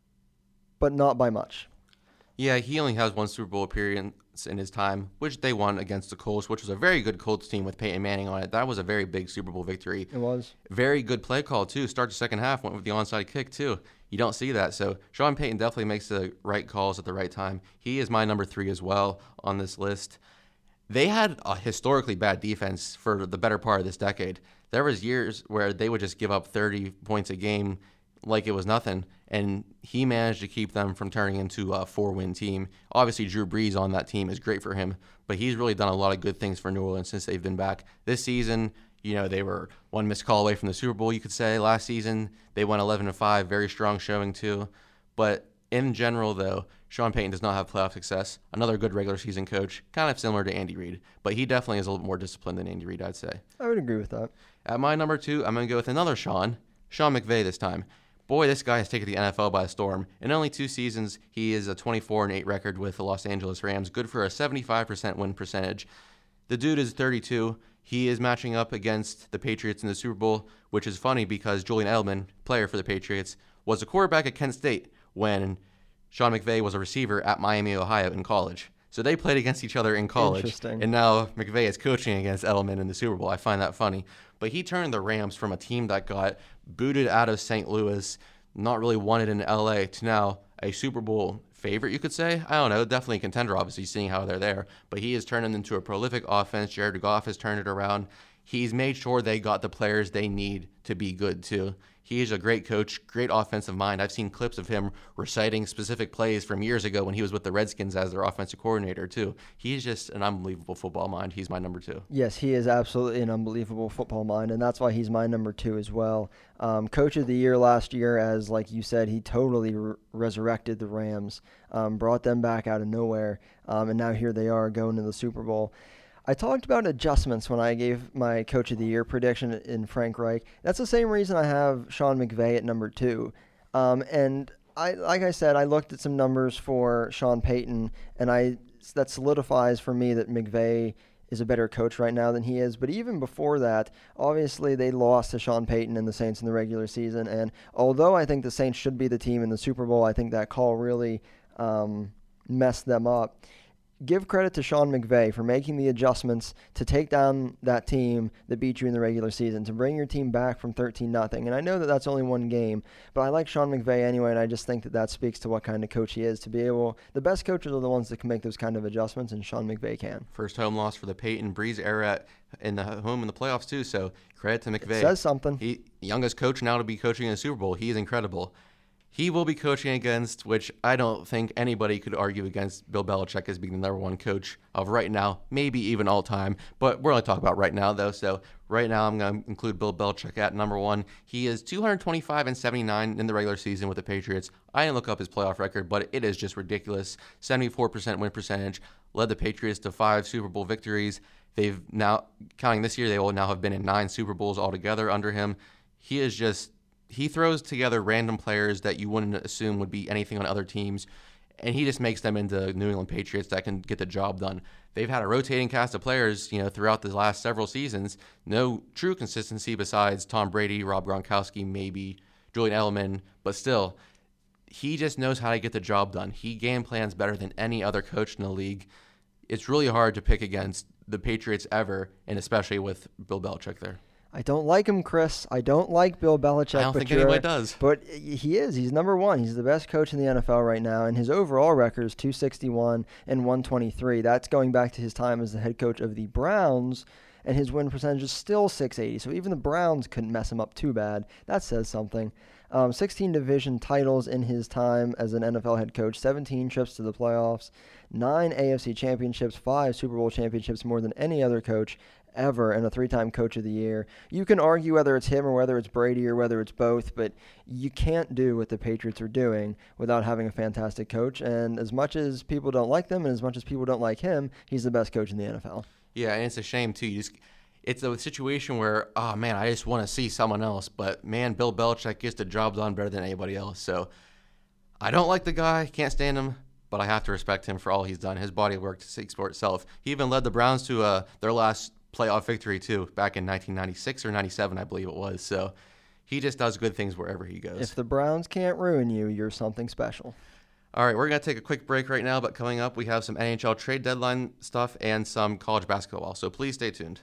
but not by much. Yeah, he only has one Super Bowl appearance in his time, which they won against the Colts, which was a very good Colts team with Peyton Manning on it. That was a very big Super Bowl victory. It was. Very good play call, too. Start the second half, went with the onside kick, too. You don't see that. So Sean Payton definitely makes the right calls at the right time. He is my number three as well on this list. They had a historically bad defense for the better part of this decade. There was years where they would just give up thirty points a game like it was nothing, and he managed to keep them from turning into a four-win team. Obviously, Drew Brees on that team is great for him, but he's really done a lot of good things for New Orleans since they've been back. This season, you know, they were one missed call away from the Super Bowl, you could say. Last season, they went eleven and five, very strong showing too. But in general, though, Sean Payton does not have playoff success. Another good regular season coach, kind of similar to Andy Reid, but he definitely is a little more disciplined than Andy Reid, I'd say. I would agree with that. At my number two, I'm going to go with another Sean, Sean McVay this time. Boy, this guy has taken the N F L by storm. In only two seasons, he is a twenty-four and eight record with the Los Angeles Rams, good for a seventy-five percent win percentage. The dude is thirty-two. He is matching up against the Patriots in the Super Bowl, which is funny because Julian Edelman, player for the Patriots, was a quarterback at Kent State when Sean McVay was a receiver at Miami, Ohio in college. So they played against each other in college. Interesting. And now McVay is coaching against Edelman in the Super Bowl. I find that funny. But he turned the Rams from a team that got booted out of Saint Louis, not really wanted in L A, to now a Super Bowl favorite, you could say. I don't know, definitely a contender, obviously, seeing how they're there. But he has turned them into a prolific offense. Jared Goff has turned it around. He's made sure they got the players they need to be good, too. He is a great coach, great offensive mind. I've seen clips of him reciting specific plays from years ago when he was with the Redskins as their offensive coordinator, too. He's just an unbelievable football mind. He's my number two. Yes, he is absolutely an unbelievable football mind, and that's why he's my number two as well. Um, Coach of the Year last year, as like you said, he totally re- resurrected the Rams, um, brought them back out of nowhere, um, and now here they are going to the Super Bowl. I talked about adjustments when I gave my Coach of the Year prediction in Frank Reich. That's the same reason I have Sean McVay at number two. Um, and I, like I said, I looked at some numbers for Sean Payton, and I that solidifies for me that McVay is a better coach right now than he is. But even before that, obviously they lost to Sean Payton and the Saints in the regular season. And although I think the Saints should be the team in the Super Bowl, I think that call really um, messed them up. Give credit to Sean McVay for making the adjustments to take down that team that beat you in the regular season, to bring your team back from thirteen nothing. And I know that that's only one game, but I like Sean McVay anyway, and I just think that that speaks to what kind of coach he is. To be able, the best coaches are the ones that can make those kind of adjustments, and Sean McVay can. First home loss for the Peyton Brees era in the home in the playoffs too. So credit to McVay. It says something. He youngest coach now to be coaching in the Super Bowl. He is incredible. he will be coaching against, which I don't think anybody could argue against, Bill Belichick as being the number one coach of right now, maybe even all time. But we're only talking about right now, though. So right now I'm going to include Bill Belichick at number one. He is two hundred twenty-five and seventy-nine in the regular season with the Patriots. I didn't look up his playoff record, but it is just ridiculous. seventy-four percent win percentage, led the Patriots to five Super Bowl victories. They've now, counting this year, they will now have been in nine Super Bowls altogether under him. He is just... He throws together random players that you wouldn't assume would be anything on other teams, and he just makes them into New England Patriots that can get the job done. They've had a rotating cast of players, you know, throughout the last several seasons. No true consistency besides Tom Brady, Rob Gronkowski, maybe Julian Edelman, but still, he just knows how to get the job done. He game plans better than any other coach in the league. It's really hard to pick against the Patriots ever, and especially with Bill Belichick there. I don't like him, Chris. I don't like Bill Belichick. I don't but think anybody does. But he is. He's number one. He's the best coach in the N F L right now, and his overall record is two sixty-one and one twenty-three. That's going back to his time as the head coach of the Browns, and his win percentage is still six eighty. So even the Browns couldn't mess him up too bad. That says something. Um, sixteen division titles in his time as an N F L head coach, seventeen trips to the playoffs, nine A F C championships, five Super Bowl championships, more than any other coach ever, and a three-time coach of the year. You can argue whether it's him or whether it's Brady or whether it's both, but you can't do what the Patriots are doing without having a fantastic coach. And as much as people don't like them and as much as people don't like him, he's the best coach in the N F L. Yeah, and it's a shame, too. You just, it's a situation where, oh, man, I just want to see someone else. But, man, Bill Belichick gets the job done better than anybody else. So I don't like the guy, can't stand him, but I have to respect him for all he's done. His body of work speaks for itself. He even led the Browns to uh, their last playoff victory, too, back in nineteen ninety-six or ninety-seven, I believe it was. So he just does good things wherever he goes. If the Browns can't ruin you, you're something special. All right, we're going to take a quick break right now, but coming up, we have some N H L trade deadline stuff and some college basketball. So please stay tuned.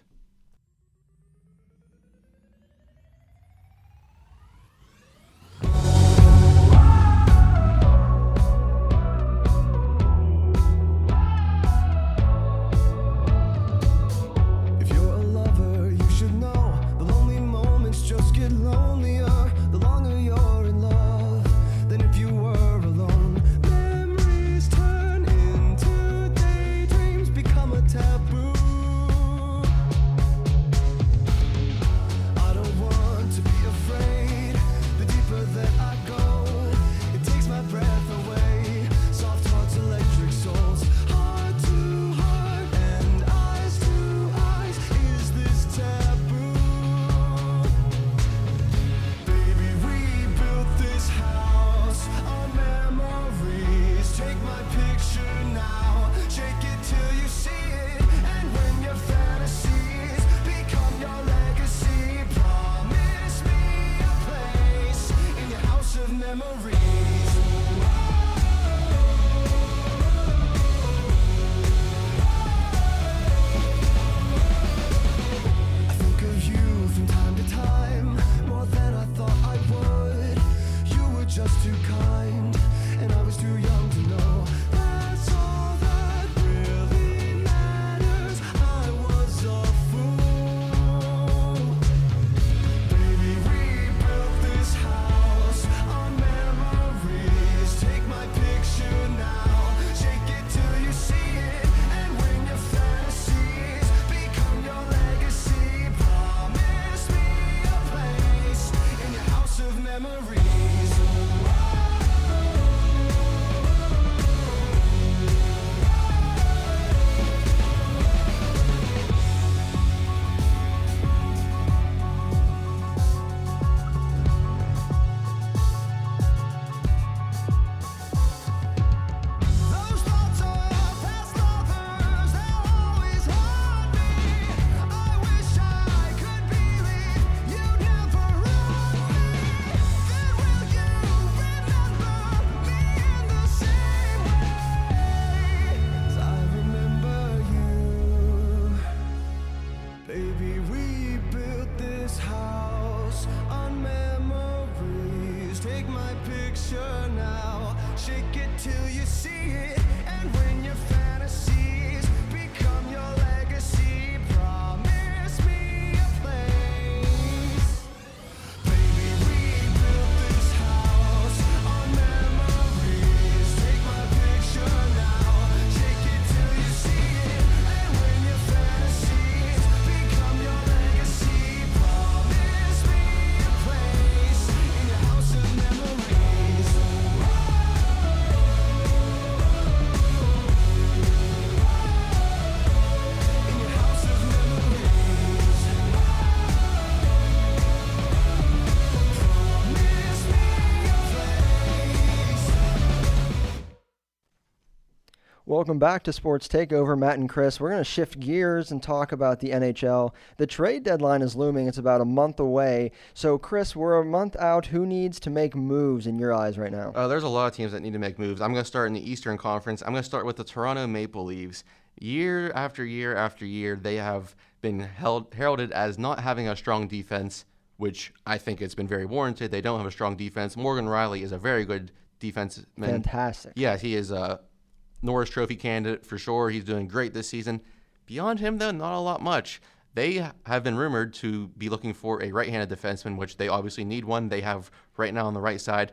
Welcome back to Sports Takeover. Matt and Chris. We're going to shift gears and talk about the N H L. The trade deadline is looming. It's about a month away. So, Chris, we're a month out. Who needs to make moves in your eyes right now? Uh, there's a lot of teams that need to make moves. I'm going to start in the Eastern Conference. I'm going to start with the Toronto Maple Leafs. Year after year after year, they have been held, heralded as not having a strong defense, which I think it's been very warranted. They don't have a strong defense. Morgan Riley is a very good defenseman. Fantastic. Yeah, he is a Norris Trophy candidate for sure. He's doing great this season. Beyond him, though, not a lot much. They have been rumored to be looking for a right-handed defenseman, which they obviously need one. They have right now on the right side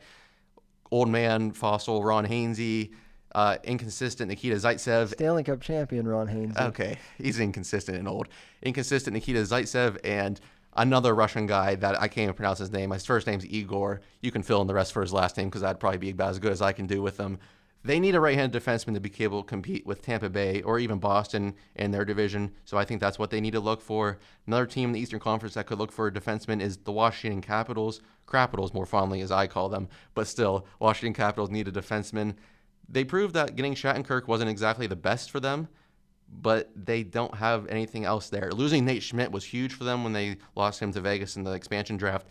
old man, fossil Ron Hainsey, uh, inconsistent Nikita Zaitsev. Stanley Cup champion Ron Hainsey. Okay, he's inconsistent and old. Inconsistent Nikita Zaitsev and another Russian guy that I can't even pronounce his name. His first name's Igor. You can fill in the rest for his last name because that'd probably be about as good as I can do with them. They need a right-handed defenseman to be able to compete with Tampa Bay or even Boston in their division, so I think that's what they need to look for. Another team in the Eastern Conference that could look for a defenseman is the Washington Capitals. Crapitals, more fondly, as I call them, but still, Washington Capitals need a defenseman. They proved that getting Shattenkirk wasn't exactly the best for them, but they don't have anything else there. Losing Nate Schmidt was huge for them when they lost him to Vegas in the expansion draft.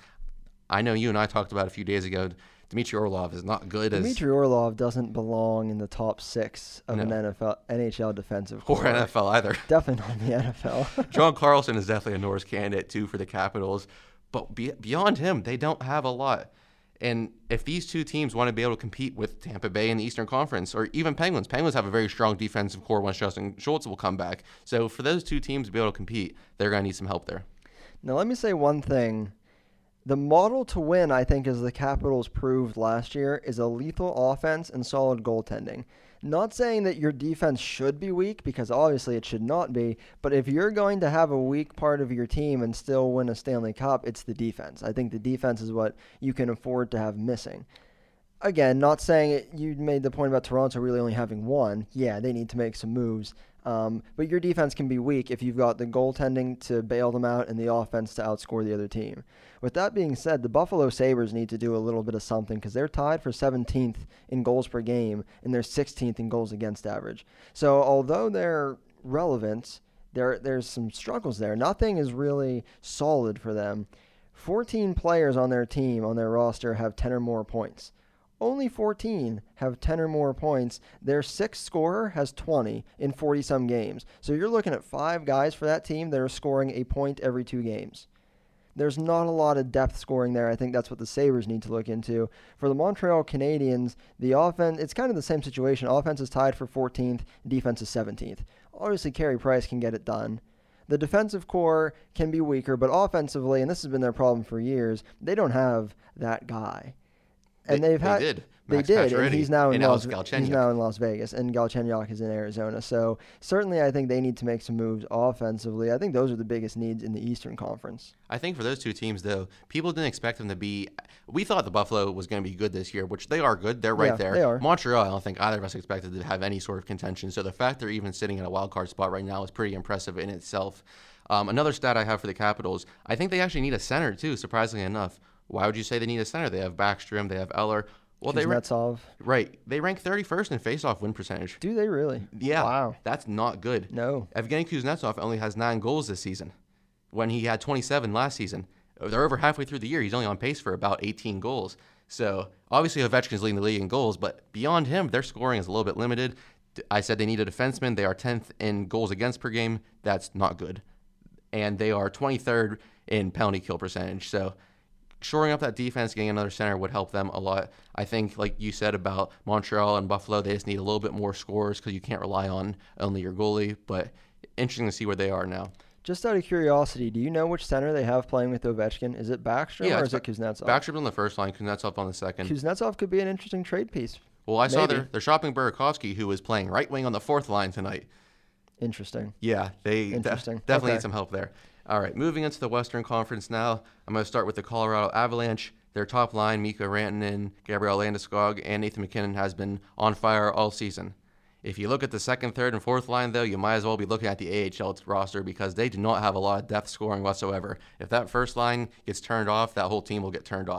I know you and I talked about it a few days ago. Dmitry Orlov is not good as... Dmitry Orlov doesn't belong in the top six of No. an N F L, N H L defensive Or corps. N F L either. Definitely not in the N F L. John Carlson is definitely a Norris candidate, too, for the Capitals. But be- beyond him, they don't have a lot. And if these two teams want to be able to compete with Tampa Bay in the Eastern Conference, or even Penguins, Penguins have a very strong defensive core once Justin Schultz will come back. So for those two teams to be able to compete, they're going to need some help there. Now, let me say one thing. The model to win, I think, as the Capitals proved last year, is a lethal offense and solid goaltending. Not saying that your defense should be weak, because obviously it should not be, but if you're going to have a weak part of your team and still win a Stanley Cup, it's the defense. I think the defense is what you can afford to have missing. Again, not saying it, you made the point about Toronto really only having one. Yeah, they need to make some moves. Um, but your defense can be weak if you've got the goaltending to bail them out and the offense to outscore the other team. With that being said, the Buffalo Sabres need to do a little bit of something because they're tied for seventeenth in goals per game and they're sixteenth in goals against average. So although they're relevant, there there's some struggles there. Nothing is really solid for them. fourteen players on their team, on their roster, have ten or more points. Only fourteen have ten or more points. Their sixth scorer has twenty in forty-some games. So you're looking at five guys for that team that are scoring a point every two games. There's not a lot of depth scoring there. I think that's what the Sabres need to look into. For the Montreal Canadiens, the offense, it's kind of the same situation. Offense is tied for fourteenth, defense is seventeenth. Obviously, Carey Price can get it done. The defensive core can be weaker, but offensively, and this has been their problem for years, they don't have that guy. And they, they've had they did. They Max did, and Pacioretty he's now in and Las, Alex he's Galchenyuk. now in Las Vegas, and Galchenyuk is in Arizona. So certainly, I think they need to make some moves offensively. I think those are the biggest needs in the Eastern Conference. I think for those two teams, though, people didn't expect them to be. We thought the Buffalo was going to be good this year, which they are good. They're right Yeah, there. they are. Montreal, I don't think either of us expected to have any sort of contention. So the fact they're even sitting in a wild card spot right now is pretty impressive in itself. Um, another stat I have for the Capitals, I think they actually need a center too. Surprisingly enough, why would you say they need a center? They have Backstrom, they have Eller. Well, they rank, Kuznetsov. right. They rank thirty-first in face-off win percentage. Do they really? Yeah, Wow. that's not good. No. Evgeny Kuznetsov only has nine goals this season, when he had twenty-seven last season. They're over halfway through the year. He's only on pace for about eighteen goals. So obviously Ovechkin's leading the league in goals, but beyond him, their scoring is a little bit limited. I said they need a defenseman. They are tenth in goals against per game. That's not good. And they are twenty-third in penalty kill percentage. So shoring up that defense, getting another center would help them a lot. I think, like you said about Montreal and Buffalo, they just need a little bit more scores because you can't rely on only your goalie. But interesting to see where they are now. Just out of curiosity, do you know which center they have playing with Ovechkin? Is it Backstrom Yeah, or it's is it Kuznetsov? Backstrom on the first line, Kuznetsov on the second. Kuznetsov could be an interesting trade piece. Well, I saw Maybe. they're, they're shopping Burakovsky, who was playing right wing on the fourth line tonight. Interesting. Yeah, they de- Interesting. definitely Okay. need some help there. All right, moving into the Western Conference now. I'm going to start with the Colorado Avalanche. Their top line, Mikko Rantanen, Gabriel Landeskog, and Nathan McKinnon has been on fire all season. If you look at the second, third, and fourth line, though, you might as well be looking at the A H L roster because they do not have a lot of depth scoring whatsoever. If that first line gets turned off, that whole team will get turned off.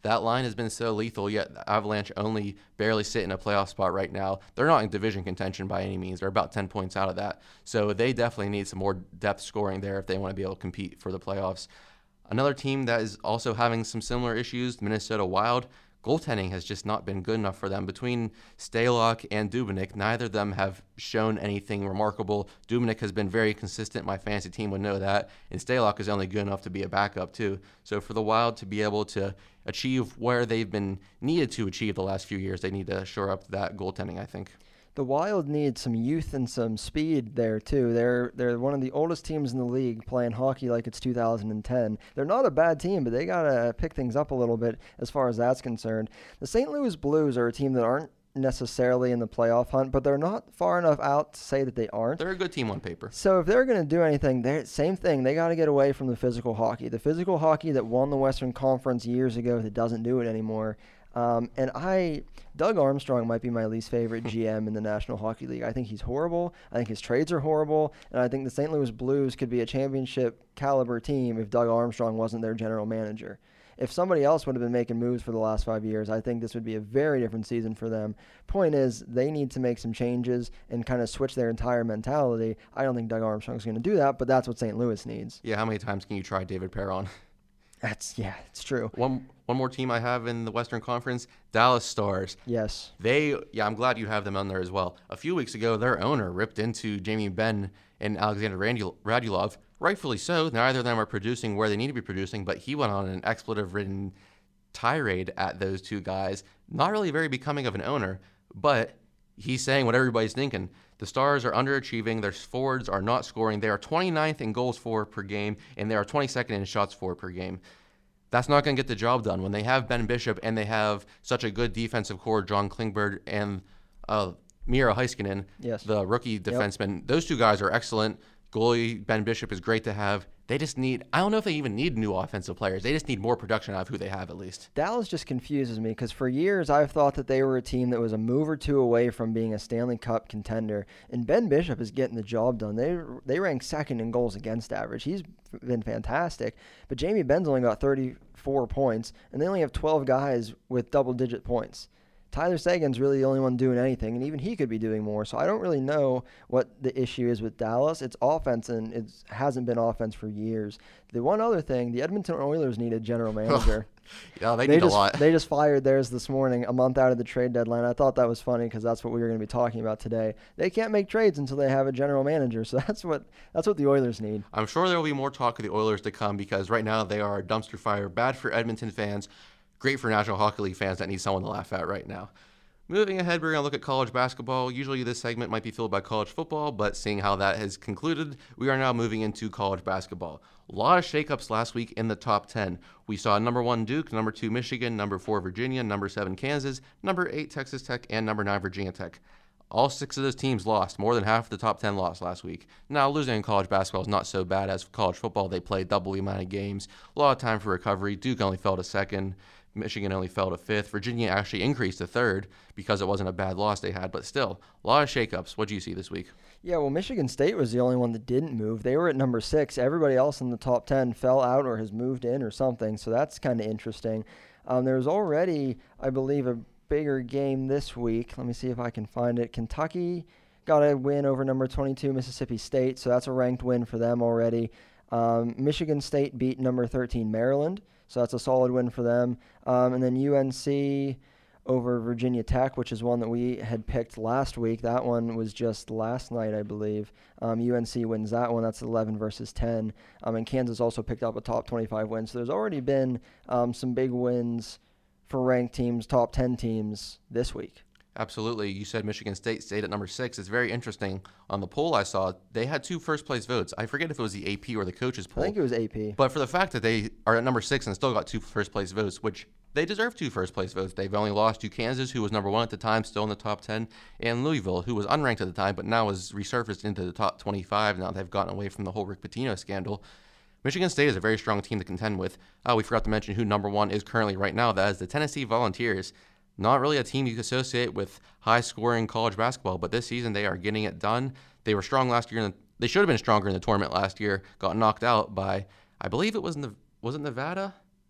That line has been so lethal, yet the Avalanche only barely sit in a playoff spot right now. They're not in division contention by any means. They're about ten points out of that. So they definitely need some more depth scoring there if they want to be able to compete for the playoffs. Another team that is also having some similar issues, the Minnesota Wild. Goaltending has just not been good enough for them. Between Stalock and Dubnyk, neither of them have shown anything remarkable. Dubnyk has been very consistent. My fantasy team would know that. And Stalock is only good enough to be a backup, too. So for the Wild to be able to achieve where they've been needed to achieve the last few years, they need to shore up that goaltending, I think. The Wild need some youth and some speed there, too. They're they're one of the oldest teams in the league playing hockey like it's two thousand ten. They're not a bad team, but they got to pick things up a little bit as far as that's concerned. The Saint Louis Blues are a team that aren't necessarily in the playoff hunt, but they're not far enough out to say that they aren't. They're a good team on paper. So if they're going to do anything, they're same thing. They got to get away from the physical hockey. The physical hockey that won the Western Conference years ago that doesn't do it anymore. Um, and I, Doug Armstrong might be my least favorite G M in the National Hockey League. I think he's horrible. I think his trades are horrible. And I think the Saint Louis Blues could be a championship caliber team if Doug Armstrong wasn't their general manager. If somebody else would have been making moves for the last five years, I think this would be a very different season for them. Point is, they need to make some changes and kind of switch their entire mentality. I don't think Doug Armstrong's going to do that, but that's what Saint Louis needs. Yeah, how many times can you try David Perron? That's, yeah, it's true. One one more team I have in the Western Conference, Dallas Stars. Yes. They, yeah, I'm glad you have them on there as well. A few weeks ago, their owner ripped into Jamie Benn and Alexander Radul- Radulov. Rightfully so. Neither of them are producing where they need to be producing, but he went on an expletive-ridden tirade at those two guys. Not really very becoming of an owner, but he's saying what everybody's thinking. The Stars are underachieving. Their forwards are not scoring. They are twenty-ninth in goals for per game, and they are twenty-second in shots for per game. That's not going to get the job done. When they have Ben Bishop and they have such a good defensive core, John Klingberg and uh, Miro Heiskanen, yes. the rookie defenseman, yep. Those two guys are excellent. Goalie Ben Bishop is great to have. They just need, I don't know if they even need new offensive players. They just need more production out of who they have at least. Dallas just confuses me because for years I've thought that they were a team that was a move or two away from being a Stanley Cup contender. And Ben Bishop is getting the job done. They they rank second in goals against average. He's been fantastic. But Jamie Benn's only got thirty-four points, and they only have twelve guys with double-digit points. Tyler Seguin's really the only one doing anything, and even he could be doing more. So I don't really know what the issue is with Dallas. It's offense, and it hasn't been offense for years. The one other thing, the Edmonton Oilers need a general manager. Yeah, they, they need just, a lot. They just fired theirs this morning, a month out of the trade deadline. I thought that was funny because that's what we were going to be talking about today. They can't make trades until they have a general manager, so that's what that's what the Oilers need. I'm sure there will be more talk of the Oilers to come because right now they are a dumpster fire, bad for Edmonton fans, great for National Hockey League fans that need someone to laugh at right now. Moving ahead, we're going to look at college basketball. Usually this segment might be filled by college football, but seeing how that has concluded, we are now moving into college basketball. A lot of shakeups last week in the top ten. We saw number one Duke, number two Michigan, number four Virginia, number seven Kansas, number eight Texas Tech, and number nine Virginia Tech. All six of those teams lost. More than half of the top ten lost last week. Now, losing in college basketball is not so bad as college football. They played double the amount of games. A lot of time for recovery. Duke only fell to second. Michigan only fell to fifth. Virginia actually increased to third because it wasn't a bad loss they had, but still, a lot of shakeups. What do you see this week? Yeah, well, Michigan State was the only one that didn't move. They were at number six. Everybody else in the top ten fell out or has moved in or something, so that's kind of interesting. Um, there was already, I believe, a bigger game this week. Let me see if I can find it. Kentucky got a win over number twenty-two Mississippi State, so that's a ranked win for them already. Um, Michigan State beat number thirteen Maryland, so that's a solid win for them. Um, and then U N C over Virginia Tech, which is one that we had picked last week. That one was just last night, I believe. Um, U N C wins that one. That's eleven versus ten. Um, and Kansas also picked up a top twenty-five win. So there's already been um, some big wins for ranked teams, top ten teams this week. Absolutely. You said Michigan State stayed at number six. It's very interesting. On the poll I saw, they had two first-place votes. I forget if it was the A P or the coaches poll. I think it was A P. But for the fact that they are at number six and still got two first-place votes, which they deserve two first-place votes. They've only lost to Kansas, who was number one at the time, still in the top ten, and Louisville, who was unranked at the time, but now has resurfaced into the top twenty-five. Now they've gotten away from the whole Rick Pitino scandal. Michigan State is a very strong team to contend with. Uh, we forgot to mention who number one is currently right now. That is the Tennessee Volunteers. Not really a team you associate with high-scoring college basketball, but this season they are getting it done. They were strong last year. In the, they should have been stronger in the tournament last year. Got knocked out by, I believe it was in the was it Nevada.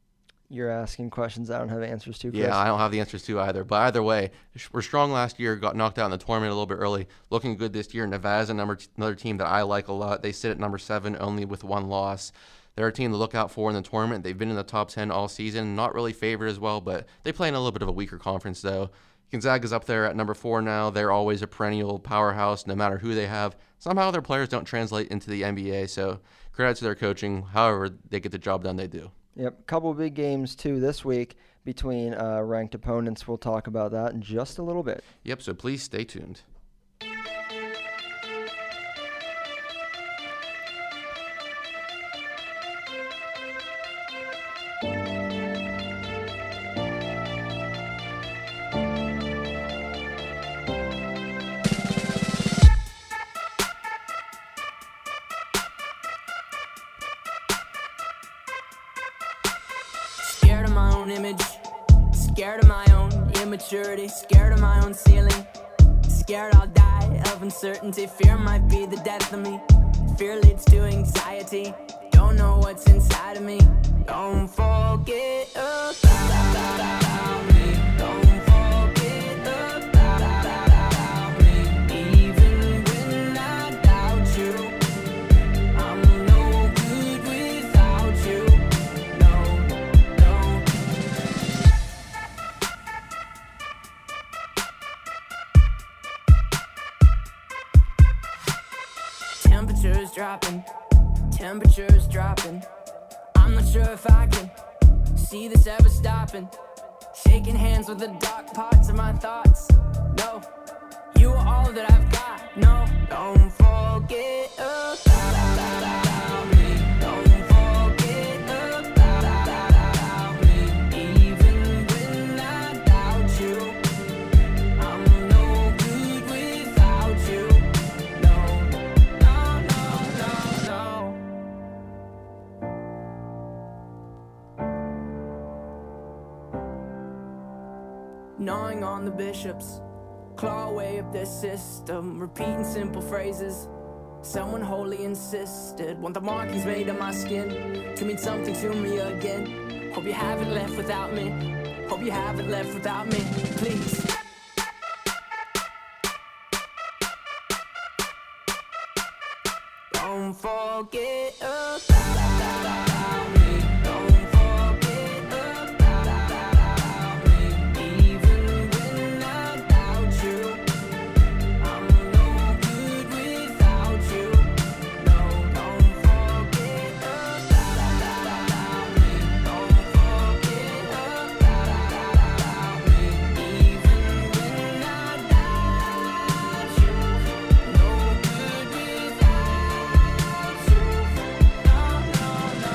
You're asking questions I don't have answers to, Chris. Yeah, I don't have the answers to either. But either way, we're strong last year, got knocked out in the tournament a little bit early. Looking good this year. Nevada's a number t- another team that I like a lot. They sit at number seven, only with one loss. They're a team to look out for in the tournament. They've been in the top ten all season. Not really favored as well, but they play in a little bit of a weaker conference, though. Gonzaga's up there at number four now. They're always a perennial powerhouse, no matter who they have. Somehow their players don't translate into the N B A, so credit to their coaching. However they get the job done, they do. Yep, couple big games, too, this week between uh, ranked opponents. We'll talk about that in just a little bit. Yep, so please stay tuned. Scared of my own image, scared of my own immaturity, scared of my own ceiling, scared I'll die of uncertainty. Fear might be the death of me, fear leads to anxiety. Don't know what's inside of me. Don't forget about me. Don't forget about me. Even when I doubt you, I'm no good without you. No, no. Temperature's dropping, temperature's dropping. I'm not sure if I can see this ever stopping. Shaking hands with the dark parts of my thoughts. No, you are all that I've got. No, don't forget about me. Don't forget about me. Even when I doubt you, I'm no good without you. No, no, no, no, no. Gnawing on the bishops, claw away up their system, repeating simple phrases. Someone wholly insisted, want the markings made on my skin to mean something to me again. Hope you haven't left without me. Hope you haven't left without me. Please. Don't forget about me. Don't forget about me. Even when I doubt you, I'm no good without you. No, don't forget about me. Don't forget about me. Even when I doubt you, no good without you. No, no, no,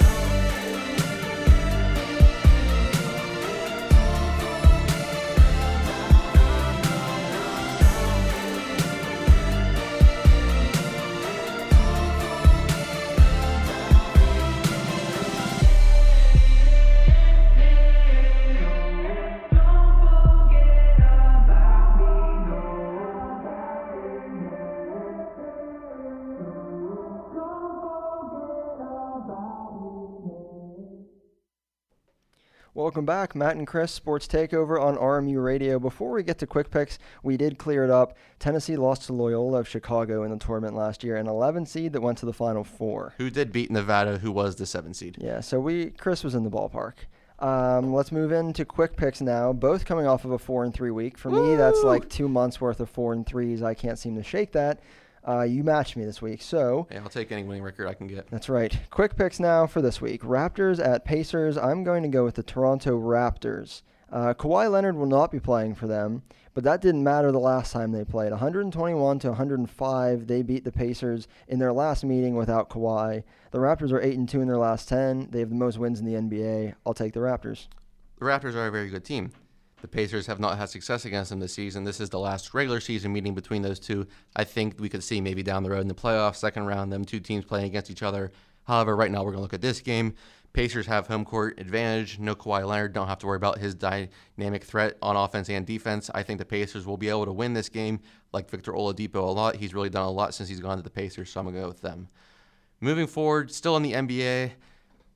Welcome back, Matt and Chris, Sports Takeover on R M U Radio. Before we get to quick picks, we did clear it up. Tennessee lost to Loyola of Chicago in the tournament last year, an eleven seed that went to the Final Four. Who did beat Nevada, who was the seven seed. Yeah, so we Chris was in the ballpark. Um, let's move into quick picks now. Both coming off of a four and three week. For me, that's like two months worth of four and threes. I can't seem to shake that. Uh, you matched me this week, so Yeah, I'll take any winning record I can get. that's right. Quick picks now for this week. Raptors at Pacers. I'm going to go with the Toronto Raptors. Uh, Kawhi Leonard will not be playing for them, but that didn't matter the last time they played. one twenty-one to one oh five, they beat the Pacers in their last meeting without Kawhi. The Raptors are eight and two in their last ten. They have the most wins in the N B A. I'll take the Raptors. The Raptors are a very good team. The Pacers have not had success against them this season. This is the last regular season meeting between those two. I think we could see maybe down the road in the playoffs, second round, them two teams playing against each other. However, right now we're going to look at this game. Pacers have home court advantage. No Kawhi Leonard. Don't have to worry about his dynamic threat on offense and defense. I think the Pacers will be able to win this game. Like Victor Oladipo a lot. He's really done a lot since he's gone to the Pacers, so I'm going to go with them. Moving forward, still in the N B A,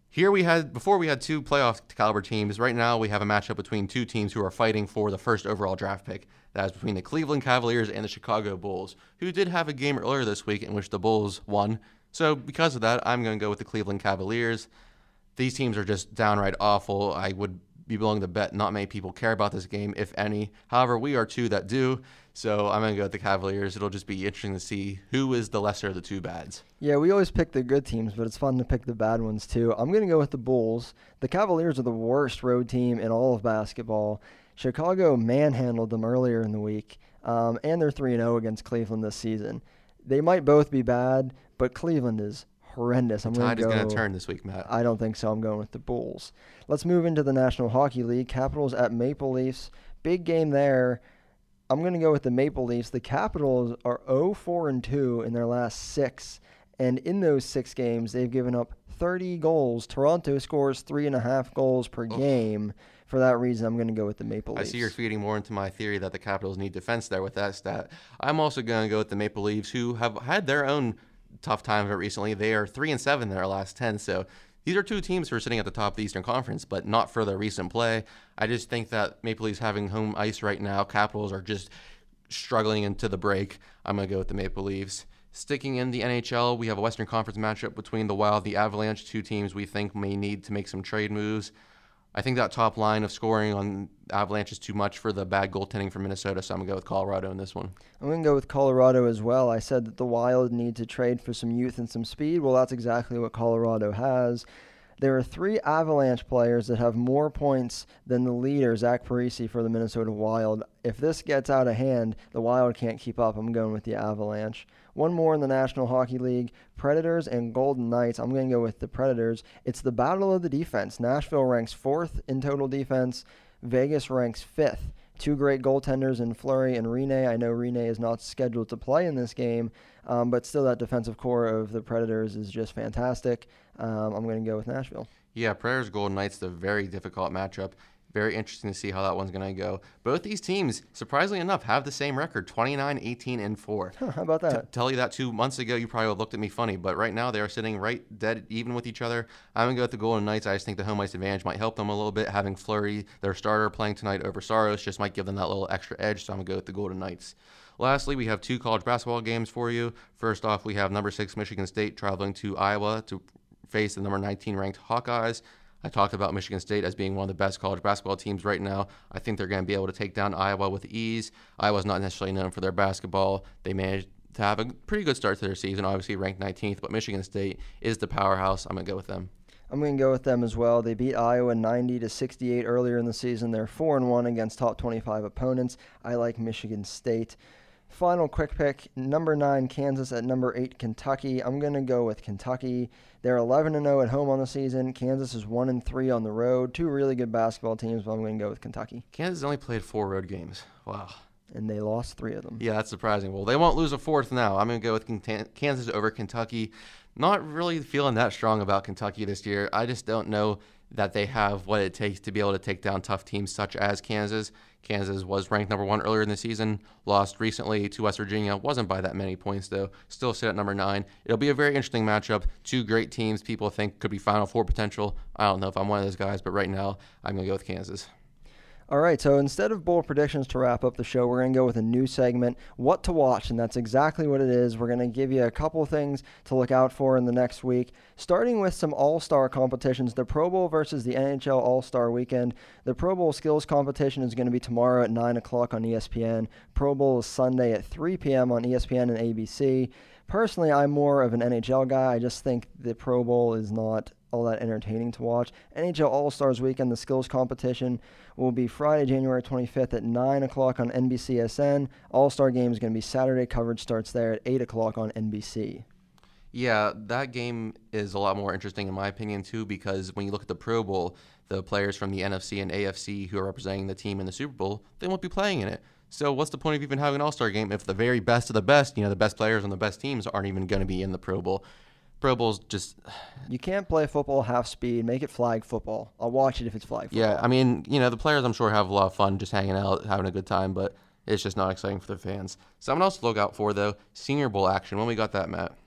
Here we had, before we had two playoff caliber teams. Right now we have a matchup between two teams who are fighting for the first overall draft pick. That is between the Cleveland Cavaliers and the Chicago Bulls, who did have a game earlier this week in which the Bulls won. So because of that, I'm going to go with the Cleveland Cavaliers. These teams are just downright awful. I would be willing to bet not many people care about this game, if any. However, we are two that do. So I'm going to go with the Cavaliers. It'll just be interesting to see who is the lesser of the two bads. Yeah, we always pick the good teams, but it's fun to pick the bad ones too. I'm going to go with the Bulls. The Cavaliers are the worst road team in all of basketball. Chicago manhandled them earlier in the week, um, and they're three and oh against Cleveland this season. They might both be bad, but Cleveland is horrendous. I'm The tide gonna go, is going to turn this week, Matt. I don't think so. I'm going with the Bulls. Let's move into the National Hockey League. Capitals at Maple Leafs. Big game there. I'm going to go with the Maple Leafs. The Capitals are oh four and two in their last six, and in those six games, they've given up thirty goals. Toronto scores three and a half goals per Oh. game. For that reason, I'm going to go with the Maple I Leafs. see you're feeding more into my theory that the Capitals need defense there with that stat. I'm also going to go with the Maple Leafs, who have had their own tough time of it recently. They are three and seven in their last ten, so these are two teams who are sitting at the top of the Eastern Conference, but not for their recent play. I just think that Maple Leafs having home ice right now, Capitals are just struggling into the break. I'm going to go with the Maple Leafs. Sticking in the N H L, we have a Western Conference matchup between the Wild and the Avalanche, two teams we think may need to make some trade moves. I think that top line of scoring on Avalanche is too much for the bad goaltending from Minnesota, so I'm going to go with Colorado in this one. I'm going to go with Colorado as well. I said that the Wild need to trade for some youth and some speed. Well, that's exactly what Colorado has. There are three Avalanche players that have more points than the leader, Zach Parise, for the Minnesota Wild. If this gets out of hand, the Wild can't keep up. I'm going with the Avalanche. One more in the National Hockey League, Predators and Golden Knights. I'm going to go with the Predators. It's the battle of the defense. Nashville ranks fourth in total defense. Vegas ranks fifth. Two great goaltenders in Fleury and Rinne. I know Rinne is not scheduled to play in this game, um, but still that defensive core of the Predators is just fantastic. Um, I'm going to go with Nashville. Yeah, Predators Golden Knights, a very difficult matchup. Very interesting to see how that one's going to go. Both these teams, surprisingly enough, have the same record, twenty-nine, eighteen, and four. Huh, how about that? To tell you that two months ago, you probably would have looked at me funny, but right now they are sitting right dead even with each other. I'm going to go with the Golden Knights. I just think the home ice advantage might help them a little bit. Having Fleury, their starter, playing tonight over Saros just might give them that little extra edge, so I'm going to go with the Golden Knights. Lastly, we have two college basketball games for you. First off, we have number six Michigan State traveling to Iowa to face the number nineteen ranked Hawkeyes. I talked about Michigan State as being one of the best college basketball teams right now. I think they're going to be able to take down Iowa with ease. Iowa's not necessarily known for their basketball. They managed to have a pretty good start to their season, obviously ranked nineteenth, but Michigan State is the powerhouse. I'm going to go with them. I'm going to go with them as well. They beat Iowa ninety to sixty-eight earlier in the season. They're four and one against top twenty-five opponents. I like Michigan State. Final quick pick, number nine Kansas at number eight Kentucky. I'm going to go with Kentucky. They're eleven and oh at home on the season. Kansas is one and three on the road. Two really good basketball teams, but I'm going to go with Kentucky. Kansas only played four road games. Wow. And they lost three of them. Yeah, that's surprising. Well, they won't lose a fourth now. I'm going to go with Kansas over Kentucky. Not really feeling that strong about Kentucky this year. I just don't know that they have what it takes to be able to take down tough teams such as Kansas. Kansas was ranked number one earlier in the season, lost recently to West Virginia. Wasn't by that many points, though. Still sit at number nine. It'll be a very interesting matchup. Two great teams people think could be Final Four potential. I don't know if I'm one of those guys, but right now I'm going to go with Kansas. All right, so instead of bold predictions to wrap up the show, we're going to go with a new segment, What to Watch, and that's exactly what it is. We're going to give you a couple things to look out for in the next week, starting with some All-Star competitions, the Pro Bowl versus the N H L All-Star Weekend. The Pro Bowl skills competition is going to be tomorrow at nine o'clock on E S P N. Pro Bowl is Sunday at three p.m. on E S P N and A B C. Personally, I'm more of an N H L guy. I just think the Pro Bowl is not all that entertaining to watch. N H L All-Stars Weekend, the skills competition, will be Friday, January twenty-fifth at nine o'clock on N B C S N. All-Star Game is going to be Saturday. Coverage starts there at eight o'clock on N B C. Yeah, that game is a lot more interesting in my opinion, too, because when you look at the Pro Bowl, the players from the N F C and A F C who are representing the team in the Super Bowl, they won't be playing in it. So what's the point of even having an All-Star Game if the very best of the best, you know, the best players on the best teams aren't even going to be in the Pro Bowl? Pro Bowl's just... You can't play football half speed. Make it flag football. I'll watch it if it's flag football. Yeah, I mean, you know, the players I'm sure have a lot of fun just hanging out, having a good time, but it's just not exciting for the fans. Someone else to look out for, though, Senior Bowl action. When we got that, Matt?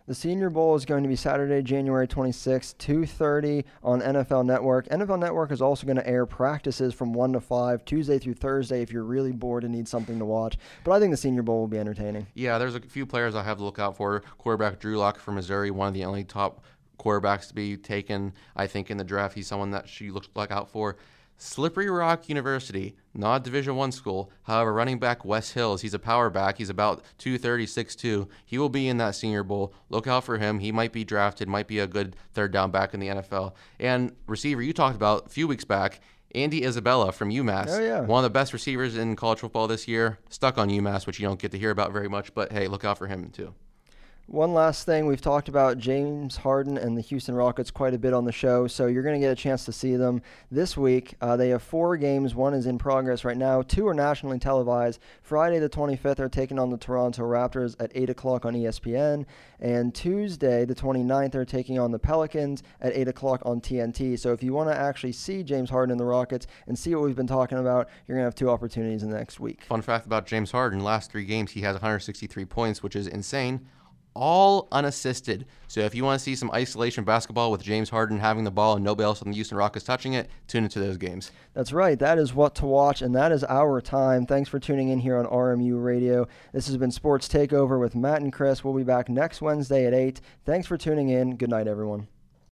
The Senior Bowl is going to be Saturday, January twenty-sixth, two thirty on N F L Network. N F L Network is also going to air practices from one to five, Tuesday through Thursday if you're really bored and need something to watch. But I think the Senior Bowl will be entertaining. Yeah, there's a few players I have to look out for. Quarterback Drew Lock from Missouri, one of the only top quarterbacks to be taken, I think, in the draft. He's someone that she looks like out for. Slippery Rock University, not a Division One school. However, running back Wes Hills, he's a power back. He's about two thirty, six two. He will be in that Senior Bowl. Look out for him. He might be drafted, might be a good third down back in the N F L. And receiver you talked about a few weeks back, Andy Isabella from UMass. Oh, yeah. One of the best receivers in college football this year. Stuck on UMass, which you don't get to hear about very much. But, hey, look out for him, too. One last thing, we've talked about James Harden and the Houston Rockets quite a bit on the show, so you're going to get a chance to see them this week. Uh, they have four games. One is in progress right now. Two are nationally televised. Friday the twenty-fifth, they're taking on the Toronto Raptors at eight o'clock on E S P N. And Tuesday the twenty-ninth, they're taking on the Pelicans at eight o'clock on T N T. So if you want to actually see James Harden and the Rockets and see what we've been talking about, you're going to have two opportunities in the next week. Fun fact about James Harden, last three games he has one hundred sixty-three points, which is insane. All unassisted. So if you want to see some isolation basketball with James Harden having the ball and nobody else on the Houston Rockets touching it, tune into those games. That's right. That is what to watch, and that is our time. Thanks for tuning in here on R M U Radio. This has been Sports Takeover with Matt and Chris. We'll be back next Wednesday at eight. Thanks for tuning in. Good night, everyone.